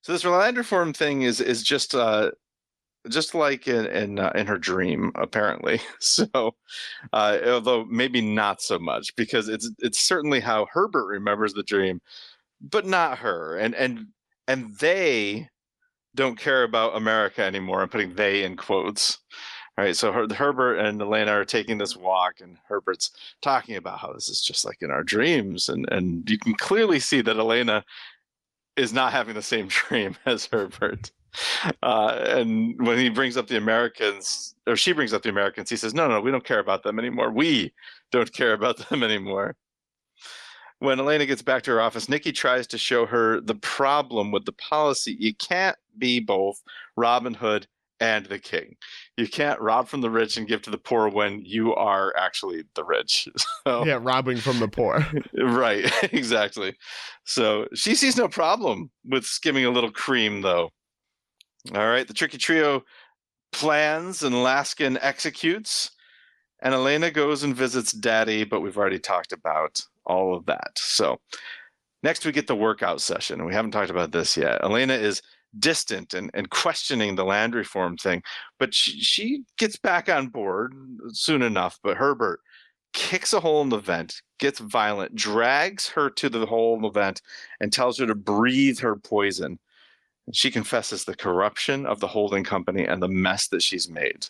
So this Landriform thing is is just uh just like in in, uh, in her dream, apparently. So, uh, although maybe not so much, because it's it's certainly how Herbert remembers the dream, but not her. And and and they don't care about America anymore. I'm putting they in quotes. All right, so Her- Herbert and Elena are taking this walk, and Herbert's talking about how this is just like in our dreams, and and you can clearly see that Elena is not having the same dream as Herbert. Uh, and when he brings up the Americans, or she brings up the Americans, he says, no, no, we don't care about them anymore. We don't care about them anymore. When Elena gets back to her office, Nikki tries to show her the problem with the policy. You can't be both Robin Hood and the king. You can't rob from the rich and give to the poor when you are actually the rich. So, Yeah, robbing from the poor. right, exactly. So she sees no problem with skimming a little cream, though. All right, the Tricky Trio plans and Laskin executes, and Elena goes and visits Daddy, but we've already talked about all of that. So next we get the workout session, and we haven't talked about this yet. Elena is distant and, and questioning the land reform thing, but she, she gets back on board soon enough, but Herbert kicks a hole in the vent, gets violent, drags her to the hole in the vent, and tells her to breathe her poison. She confesses the corruption of the holding company and the mess that she's made.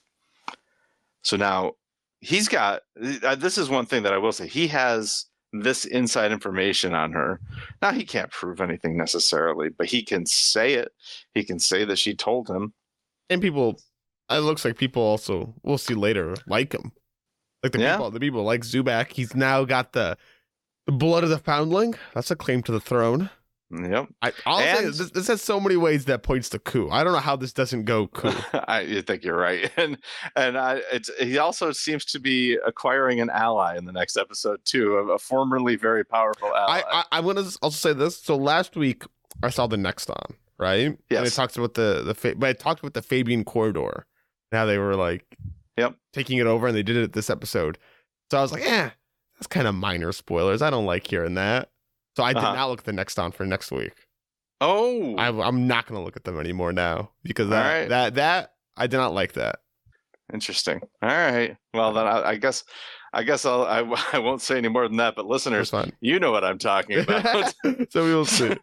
So now he's got, this is one thing that I will say, he has this inside information on her. Now he can't prove anything necessarily, but he can say it. He can say that she told him. And people, it looks like people also, we'll see later, like him. Like the Yeah. people, the people like Zubak. He's now got the, the blood of the foundling. That's a claim to the throne. Yep. I, I'll say And- this, this has so many ways that points to coup. I don't know how this doesn't go coup. I think you're right, and and I, it's he also seems to be acquiring an ally in the next episode too, a, a formerly very powerful ally. I, I I'm gonna also say this. So last week I saw the Nexton, right? And it Yes. talks about the the Fa- but it talked about the Fabian corridor. Now they were like, Yep. taking it over, and they did it this episode. So I was like, eh, that's kind of minor spoilers. I don't like hearing that. So I did Uh-huh. not look at the Nexton for next week. oh, I, I'm not gonna look at them anymore now because All that right. that that I did not like that. interesting. All right. Well, then I, I guess I guess I'll, I I won't say any more than that. But It's listeners, fine. you know what I'm talking about. So we will see.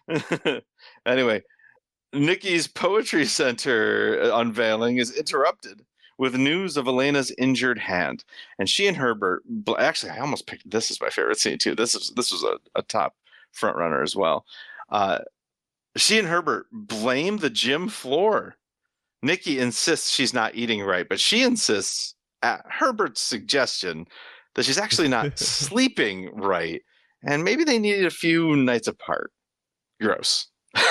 Anyway, Nikki's Poetry Center unveiling is interrupted with news of Elena's injured hand, and she and Herbert. bl- Actually, I almost picked this as my favorite scene too. This is this was a, a top front runner as well. Uh, she and Herbert blame the gym floor. Nikki insists she's not eating right, but she insists at Herbert's suggestion that she's actually not sleeping right, and maybe they needed a few nights apart. Gross.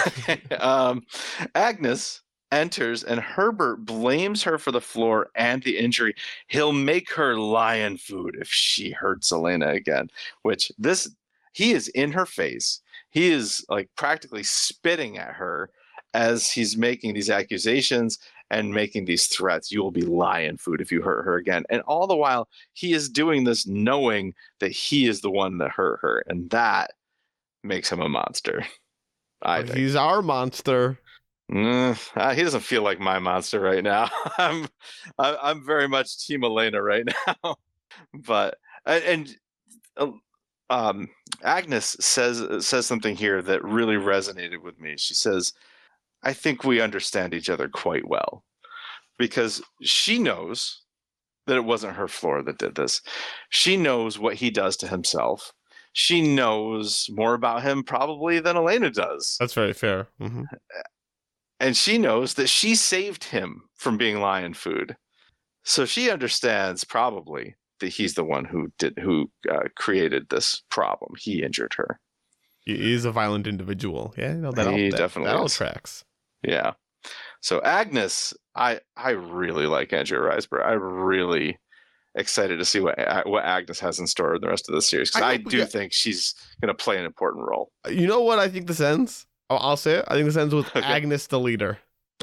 um, Agnes enters, and Herbert blames her for the floor and the injury. He'll make her lion food if she hurts Elena again, which this he is in her face. He is like practically spitting at her as he's making these accusations and making these threats. You will be lion food if you hurt her again. And all the while, he is doing this knowing that he is the one that hurt her. And that makes him a monster, I think. He's our monster. Mm, uh, he doesn't feel like my monster right now. I'm, I, I'm very much Team Elena right now. But and, and uh, um, Agnes says says something here that really resonated with me. She says, "I think we understand each other quite well," because she knows that it wasn't her floor that did this. She knows what he does to himself. She knows more about him probably than Elena does. That's very fair. Mhm. And she knows that she saved him from being lion food. So she understands probably that he's the one who did who uh, created this problem. He injured her. He is a violent individual. Yeah, no, that all, He that, definitely that all is. tracks. Yeah. So Agnes, I I really like Andrea Riseborough. I'm really excited to see what what Agnes has in store in the rest of the series, because I I, hope we do get- think she's going to play an important role. You know what I think this ends? I'll, I'll say it. I think this ends with Okay. Agnes the leader.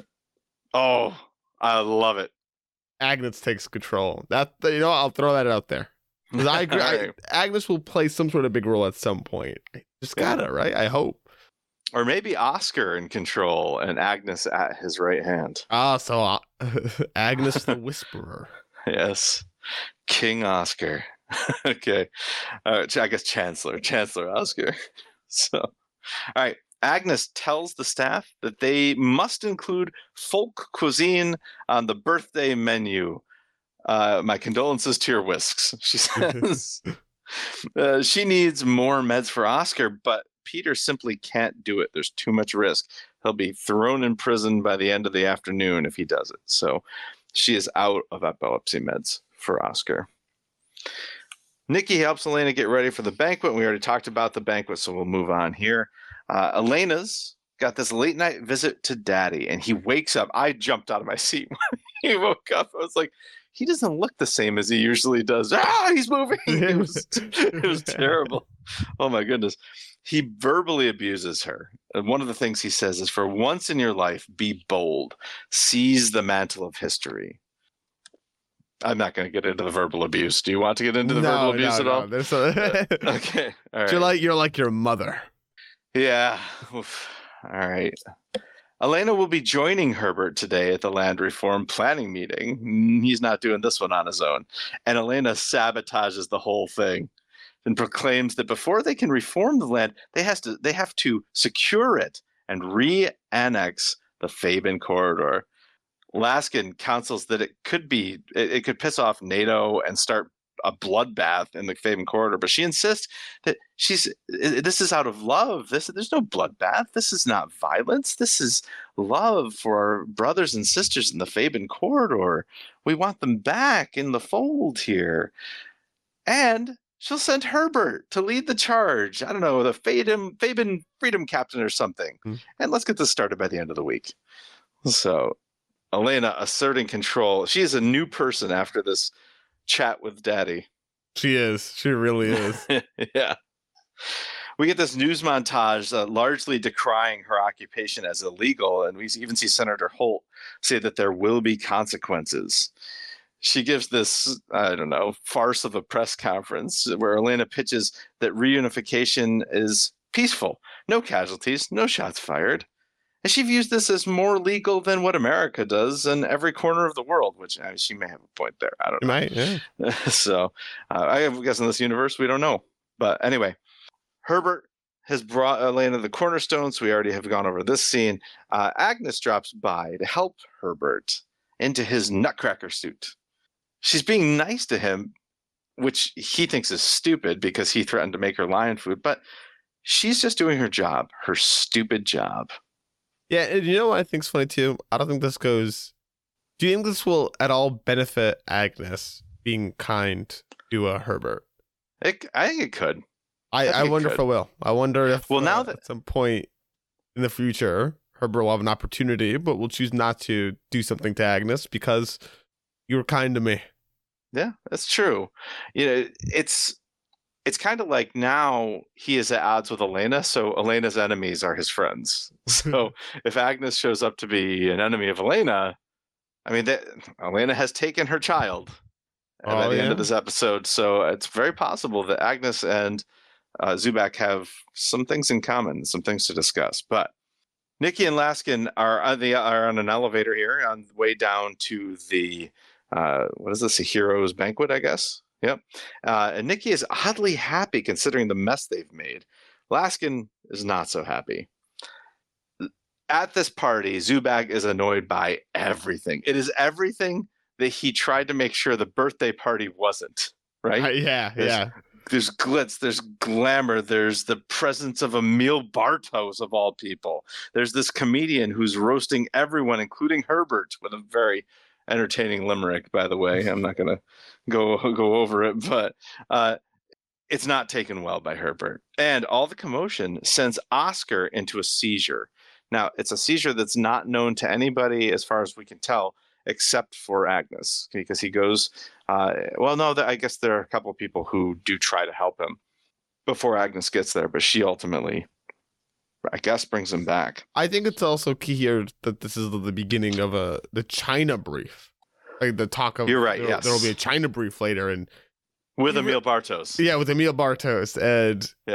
Oh, I love it. Agnes takes control. That you know, I'll throw that out there. Because I agree. All I, right. Agnes will play some sort of big role at some point. Just Yeah. gotta, right? I hope. Or maybe Oscar in control and Agnes at his right hand. Ah, so uh, Agnes the Whisperer. Yes. King Oscar. Okay. Uh, I guess Chancellor. Chancellor Oscar. So, all right. Agnes tells the staff that they must include folk cuisine on the birthday menu. Uh, my condolences to your whisks, she says. uh, she needs more meds for Oscar, but Peter simply can't do it. There's too much risk. He'll be thrown in prison by the end of the afternoon if he does it. So she is out of epilepsy meds for Oscar. Nikki helps Elena get ready for the banquet. We already talked about the banquet, so we'll move on here. Uh, Elena's got this late night visit to Daddy, and he wakes up. I jumped out of my seat when he woke up. I was like, he doesn't look the same as he usually does. Ah, he's moving. It was, it was terrible. Oh, my goodness. He verbally abuses her. And one of the things he says is, for once in your life, be bold. Seize the mantle of history. I'm not going to get into the verbal abuse. Do you want to get into the no, verbal abuse no, at no. all? There's a... Okay. All right. You're like, you're like your mother. Yeah. Oof. All right. Elena will be joining Herbert today at the land reform planning meeting. He's not doing this one on his own. And Elena sabotages the whole thing and proclaims that before they can reform the land, they has to they have to secure it and re-annex the Fabian corridor. Laskin counsels that it could be it, it could piss off NATO and start a bloodbath in the Fabian corridor, but she insists that she's this is out of love. This there's no bloodbath. This is not violence. This is love for our brothers and sisters in the Fabian corridor. We want them back in the fold here. And she'll send Herbert to lead the charge. I don't know, the Fabian Fabian freedom captain or something. Hmm. And let's get this started by the end of the week. So Elena asserting control. She is a new person after this chat with Daddy. She is. She really is. Yeah. We get this news montage uh, largely decrying her occupation as illegal, and we even see Senator Holt say that there will be consequences. She gives this, I don't know, farce of a press conference where Elena pitches that reunification is peaceful. No casualties, no shots fired. And she views this as more legal than what America does in every corner of the world, which I mean, she may have a point there. I don't know. Might, yeah. So uh, I guess in this universe, we don't know. But anyway, Herbert has brought Elena the cornerstone, so we already have gone over this scene. Uh, Agnes drops by to help Herbert into his nutcracker suit. She's being nice to him, which he thinks is stupid because he threatened to make her lion food, but she's just doing her job, her stupid job. Yeah, and you know what I think's funny too? I don't think this goes... Do you think this will at all benefit Agnes being kind to uh, Herbert? It, I think it could. I, I, I wonder could. if it will. I wonder if well, uh, now that... at some point in the future, Herbert will have an opportunity, but will choose not to do something to Agnes because you were kind to me. Yeah, that's true. You know, it's... It's kind of like now he is at odds with Elena, so Elena's enemies are his friends. So if Agnes shows up to be an enemy of Elena, I mean, that, Elena has taken her child oh, by the yeah? end of this episode. So it's very possible that Agnes and uh, Zubak have some things in common, some things to discuss. But Nikki and Laskin are on, the, are on an elevator here on the way down to the, uh, what is this, a hero's banquet, I guess? Yep. Uh, and Nikki is oddly happy considering the mess they've made. Laskin is not so happy. At this party, Zubak is annoyed by everything. It is everything that he tried to make sure the birthday party wasn't, right? Uh, yeah, there's, yeah. There's glitz, there's glamour, there's the presence of Emil Bartos of all people. There's this comedian who's roasting everyone, including Herbert, with a very entertaining limerick, by the way. I'm not going to go go over it, but uh, it's not taken well by Herbert. And all the commotion sends Oscar into a seizure. Now, it's a seizure that's not known to anybody, as far as we can tell, except for Agnes, because he goes, uh, well, no, I guess there are a couple of people who do try to help him before Agnes gets there, but she ultimately, I guess, brings him back. I think it's also key here that this is the beginning of a the China brief. Like the talk of, you're right. There, yes, there will be a China brief later, and with Emil Bartos. Yeah, with Emil Bartos, and yeah,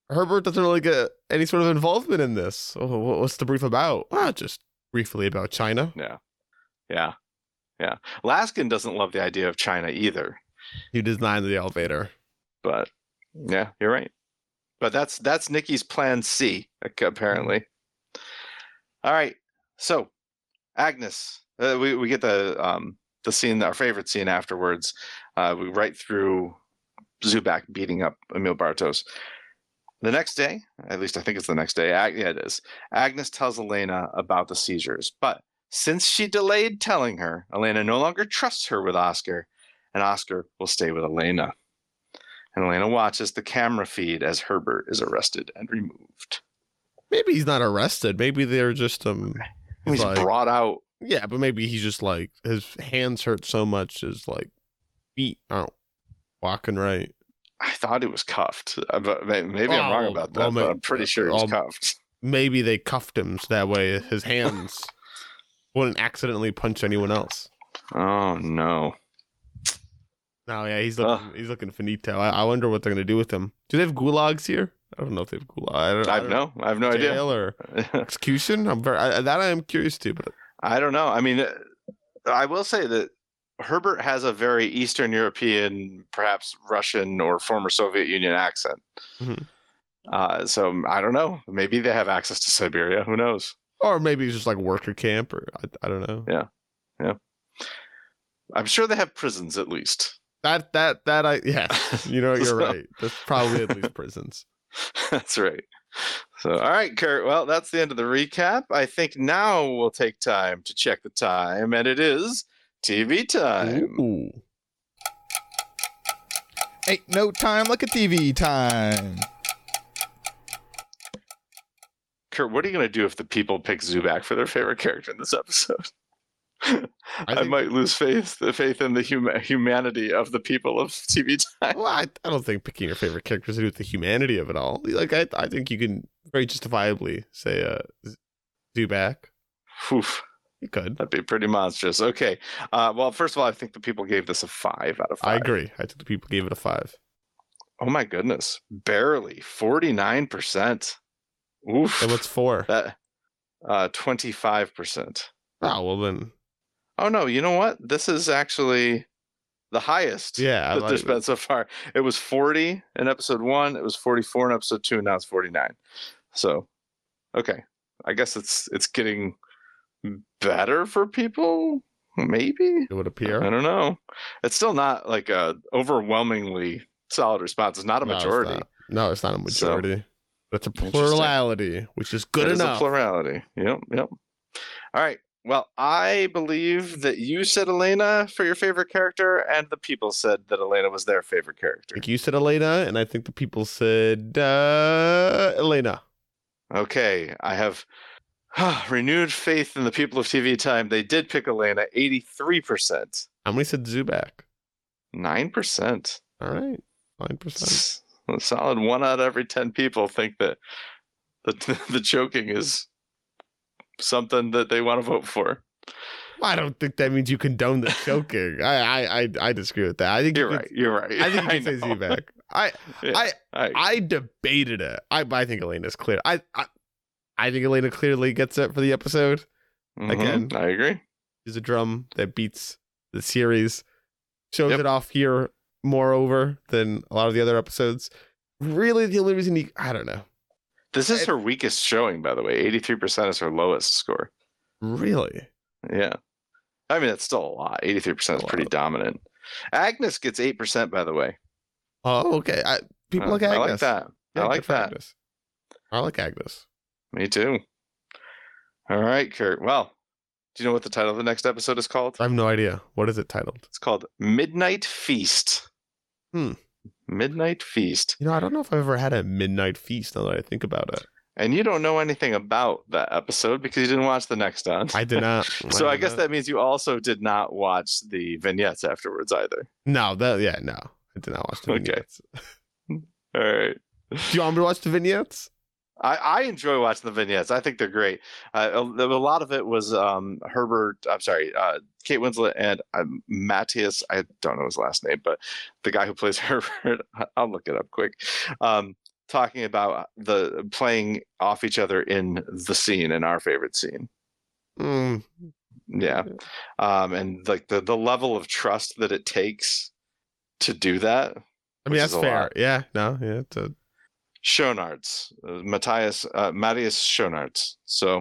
Herbert doesn't really get any sort of involvement in this. Oh, wha- what's the brief about? Well, just briefly about China. Yeah. Yeah. Yeah. Laskin doesn't love the idea of China either. He designed the elevator. But yeah, you're right. But that's that's Nikki's plan C, apparently. All right. So Agnes, uh, we we get the um the scene, our favorite scene afterwards. Uh, we right through Zubak beating up Emil Bartos. The next day, at least I think it's the next day. Ag- yeah, it is. Agnes tells Elena about the seizures, but since she delayed telling her, Elena no longer trusts her with Oscar, and Oscar will stay with Elena. And Elena watches the camera feed as Herbert is arrested and removed. Maybe he's not arrested. Maybe they're just um. He's like, brought out. Yeah, but maybe he's just like his hands hurt so much his like feet aren't walking right. I thought he was cuffed, uh, but may- maybe I'm wrong Oh, about that. well, but ma- I'm pretty sure he's well, cuffed. Maybe they cuffed him so that way his hands wouldn't accidentally punch anyone else. Oh no! No, yeah, he's looking. He's looking finito. I, I wonder what they're gonna do with him. Do they have gulags here? I don't know if they have gulag. I, don't, I I have don't no, I have no idea. jail or execution. I'm very I, that I am curious to, but I don't know. I mean, uh, I will say that Herbert has a very Eastern European, perhaps Russian or former Soviet Union accent. Mhm. Uh, so I don't know. Maybe they have access to Siberia. Who knows? or maybe it's just like worker camp, or I, I don't know. Yeah. I'm sure they have prisons at least. That that that I yeah. You know, you're So- right. There's probably at least prisons. That's right. So, all right, Kurt. Well, that's the end of the recap. I think now we'll take time to check the time, and it is T V time. Ooh. Ain't no time like a T V time. Kurt, what are you going to do if the people pick Zubak for their favorite character in this episode? I, I think- might lose faith, the faith in the huma- humanity of the people of T V time. Well, I, I don't think picking your favorite character has to do with the humanity of it all. Like I I think you can very justifiably say uh Z- Zubak. Oof, You could. that'd be pretty monstrous. Okay. Uh, well, first of all, I think the people gave this a five out of five. I agree. I think the people gave it a five. Oh my goodness, barely forty-nine percent. Oof. And what's four? That uh, twenty-five percent. Oh well then. Oh no, you know what? This is actually the highest Yeah, I that there's like been so far. It was forty in episode one, it was forty-four in episode two, and now it's forty-nine. So, okay. I guess it's it's getting better for people, maybe? it would I appear. don't know. It's still not like a overwhelmingly solid response. It's not a No, it's majority. not. No, it's not a So, majority. but it's a interesting. plurality, which is good It is enough. a plurality. Yep, yep. All right. Well, I believe that you said Elena for your favorite character, and the people said that Elena was their favorite I character. think you said Elena, and I think the people said uh, Elena. Okay, I have renewed faith in the people of T V time. They did pick Elena, eighty-three percent. How many said Zubak? nine percent. All right, nine percent. A solid one out of every ten people think that the, the choking is something that they want to vote for. I don't think that means you condone the choking. I, I, I, I disagree with that. I think You're you right. could, You're right. I think you can say know. Zubak. I, Yeah, I, I, I debated it. I, but I think Elena's clear. I, I, I think Elena clearly gets it for the episode. mhm, again. I agree. She's a drum that beats the series. Shows Yep. it off here, moreover, than a lot of the other episodes. Really, the only reason you, I don't know. This is It- her weakest showing, by the way. eighty-three percent is her lowest score. Really? Yeah. I mean, it's still a lot. eighty-three percent is A pretty lot. dominant. Agnes gets eight percent, by the way. Oh, okay. I, people Uh, like I Agnes. like that. Yeah, I good like for that. Agnes. I like Agnes. Me too. All right, Kurt. Well, do you know what the title of the next episode is called? I have no idea. What is it titled? It's called Midnight Feast. Hmm. Midnight Feast. You know, I don't know if I've ever had a midnight feast now that I think about it. And you don't know anything about that episode because you didn't watch the next one. I did not. So I did guess not. that means you also did not watch the vignettes afterwards either. No, that, yeah, no. I did not watch the Okay. vignettes. All right. Do you want me to watch the vignettes? I, I enjoy watching the vignettes. I think they're great. Uh, a, a lot of it was um, Herbert, I'm sorry, uh, Kate Winslet and uh, Matthias. I don't know his last name, but the guy who plays Herbert, I'll look it up quick. Um, talking about the playing off each other in the scene, in our favorite scene. Mm. Yeah. Um, and like the, the level of trust that it takes to do that. I mean, which that's is a fair. lot. Yeah, no, yeah. It's a... Schoenaerts, uh, Matthias, uh, Matthias Schoenaerts. So,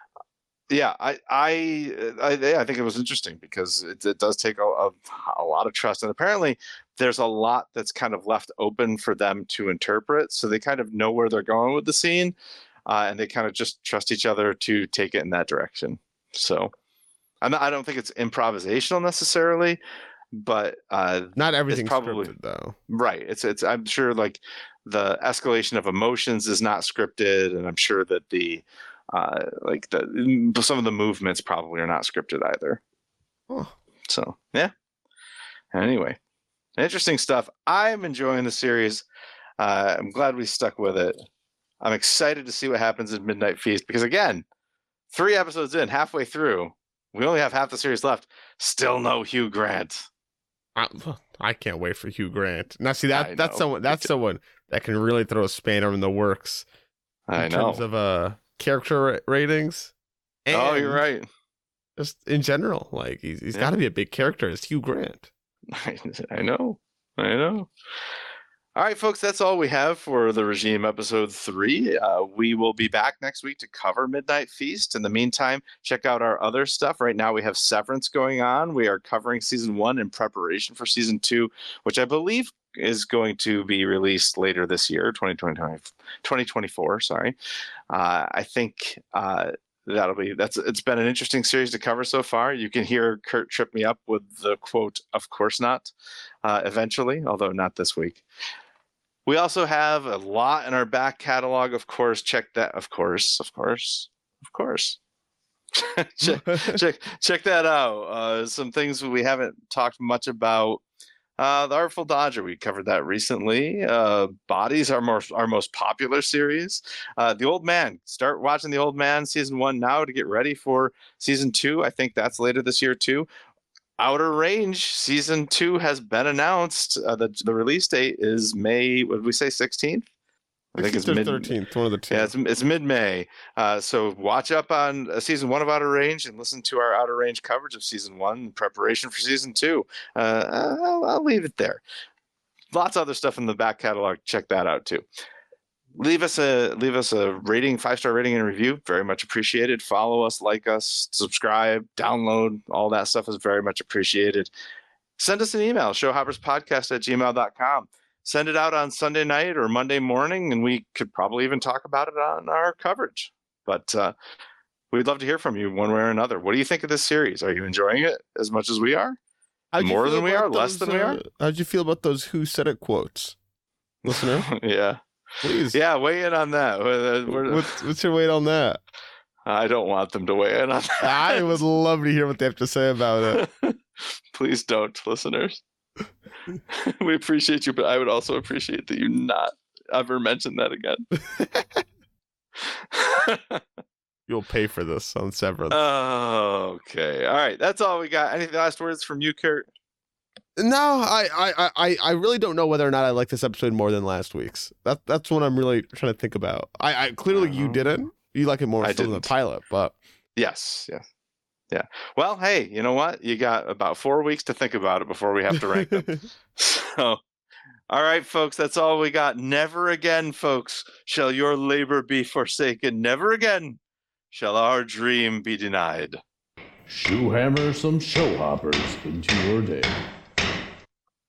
yeah, I, I, I, I think it was interesting because it, it does take a, a, a lot of trust, and apparently there's a lot that's kind of left open for them to interpret. So they kind of know where they're going with the scene, uh, and they kind of just trust each other to take it in that direction. So, I'm not, I don't think it's improvisational necessarily, but uh, not everything's probably scripted though. Right. It's it's. I'm sure like the escalation of emotions is not scripted, and I'm sure that the uh, like the some of the movements probably are not scripted either. Oh. So yeah. Anyway, interesting stuff. I'm enjoying the series. Uh, I'm glad we stuck with it. I'm excited to see what happens in Midnight Feast because again, three episodes in, halfway through, we only have half the series left. Still no Hugh Grant. I, I can't wait for Hugh Grant. Now, see that I that's know. someone that's someone that can really throw a spanner in the works in I know. terms of uh character ra- ratings. Oh, you're and right. Just in general, like he's he's Yeah. got to be a big character. It's Hugh Grant. I, I know. I know. All right, folks, that's all we have for The Regime episode three. Uh, we will be back next week to cover Midnight Feast. In the meantime, check out our other stuff. Right now, we have Severance going on. We are covering season one in preparation for season two, which I believe is going to be released later this year, twenty twenty, twenty twenty-four. Sorry. Uh, I think uh, that'll be that's it's been an interesting series to cover so far. You can hear Kurt trip me up with the quote, "Of course not," uh, eventually, although not this week. We also have a lot in our back catalog, of course. Check that, of course, of course, of course. check, check, check that out. Uh, some things we haven't talked much about. Uh, the Artful Dodger, we covered that recently. Uh, Bodies, our most our most popular series. Uh, the Old Man, start watching The Old Man season one now to get ready for season two. I think that's later this year too. Outer Range season two has been announced. Uh, the the release date is May. What did we say? sixteenth. I think it's mid thirteenth. One of the two. Yeah, it's, it's mid May. Uh, so watch up on uh, season one of Outer Range and listen to our Outer Range coverage of season one in preparation for season two. Uh, I'll, I'll leave it there. Lots of other stuff in the back catalog. Check that out too. Leave us a leave us a rating, five star rating and review. Very much appreciated. Follow us, like us, subscribe, download. All that stuff is very much appreciated. Send us an email, showhopperspodcast at gmail dot com. Send it out on Sunday night or Monday morning, and we could probably even talk about it on our coverage. But uh, we'd love to hear from you one way or another. What do you think of this series? Are you enjoying it as much as we are? How'd you More feel than we about are? Less those, than we are? uh, How'd you feel about those "Who Said It" quotes, listener? Yeah. Please. Yeah, weigh in on that. We're- we're- What's, what's your weight on that? I don't want them to weigh in on that. I would love to hear what they have to say about it. Please don't, listeners. We appreciate you, but I would also appreciate that you not ever mention that again. You'll pay for this on Severance. Okay. All right. That's all we got. Any last words from you, Kurt? No, I, I, I, I really don't know whether or not I like this episode more than last week's. That that's what I'm really trying to think about. I, I clearly you didn't. You like it more I so than the didn't. pilot, but Yes. Yeah. Yeah. Well, hey, you know what? You got about four weeks to think about it before we have to rank them. So, all right, folks, that's all we got. Never again, folks, shall your labor be forsaken. Never again shall our dream be denied. Shoe hammer some show hoppers into your day.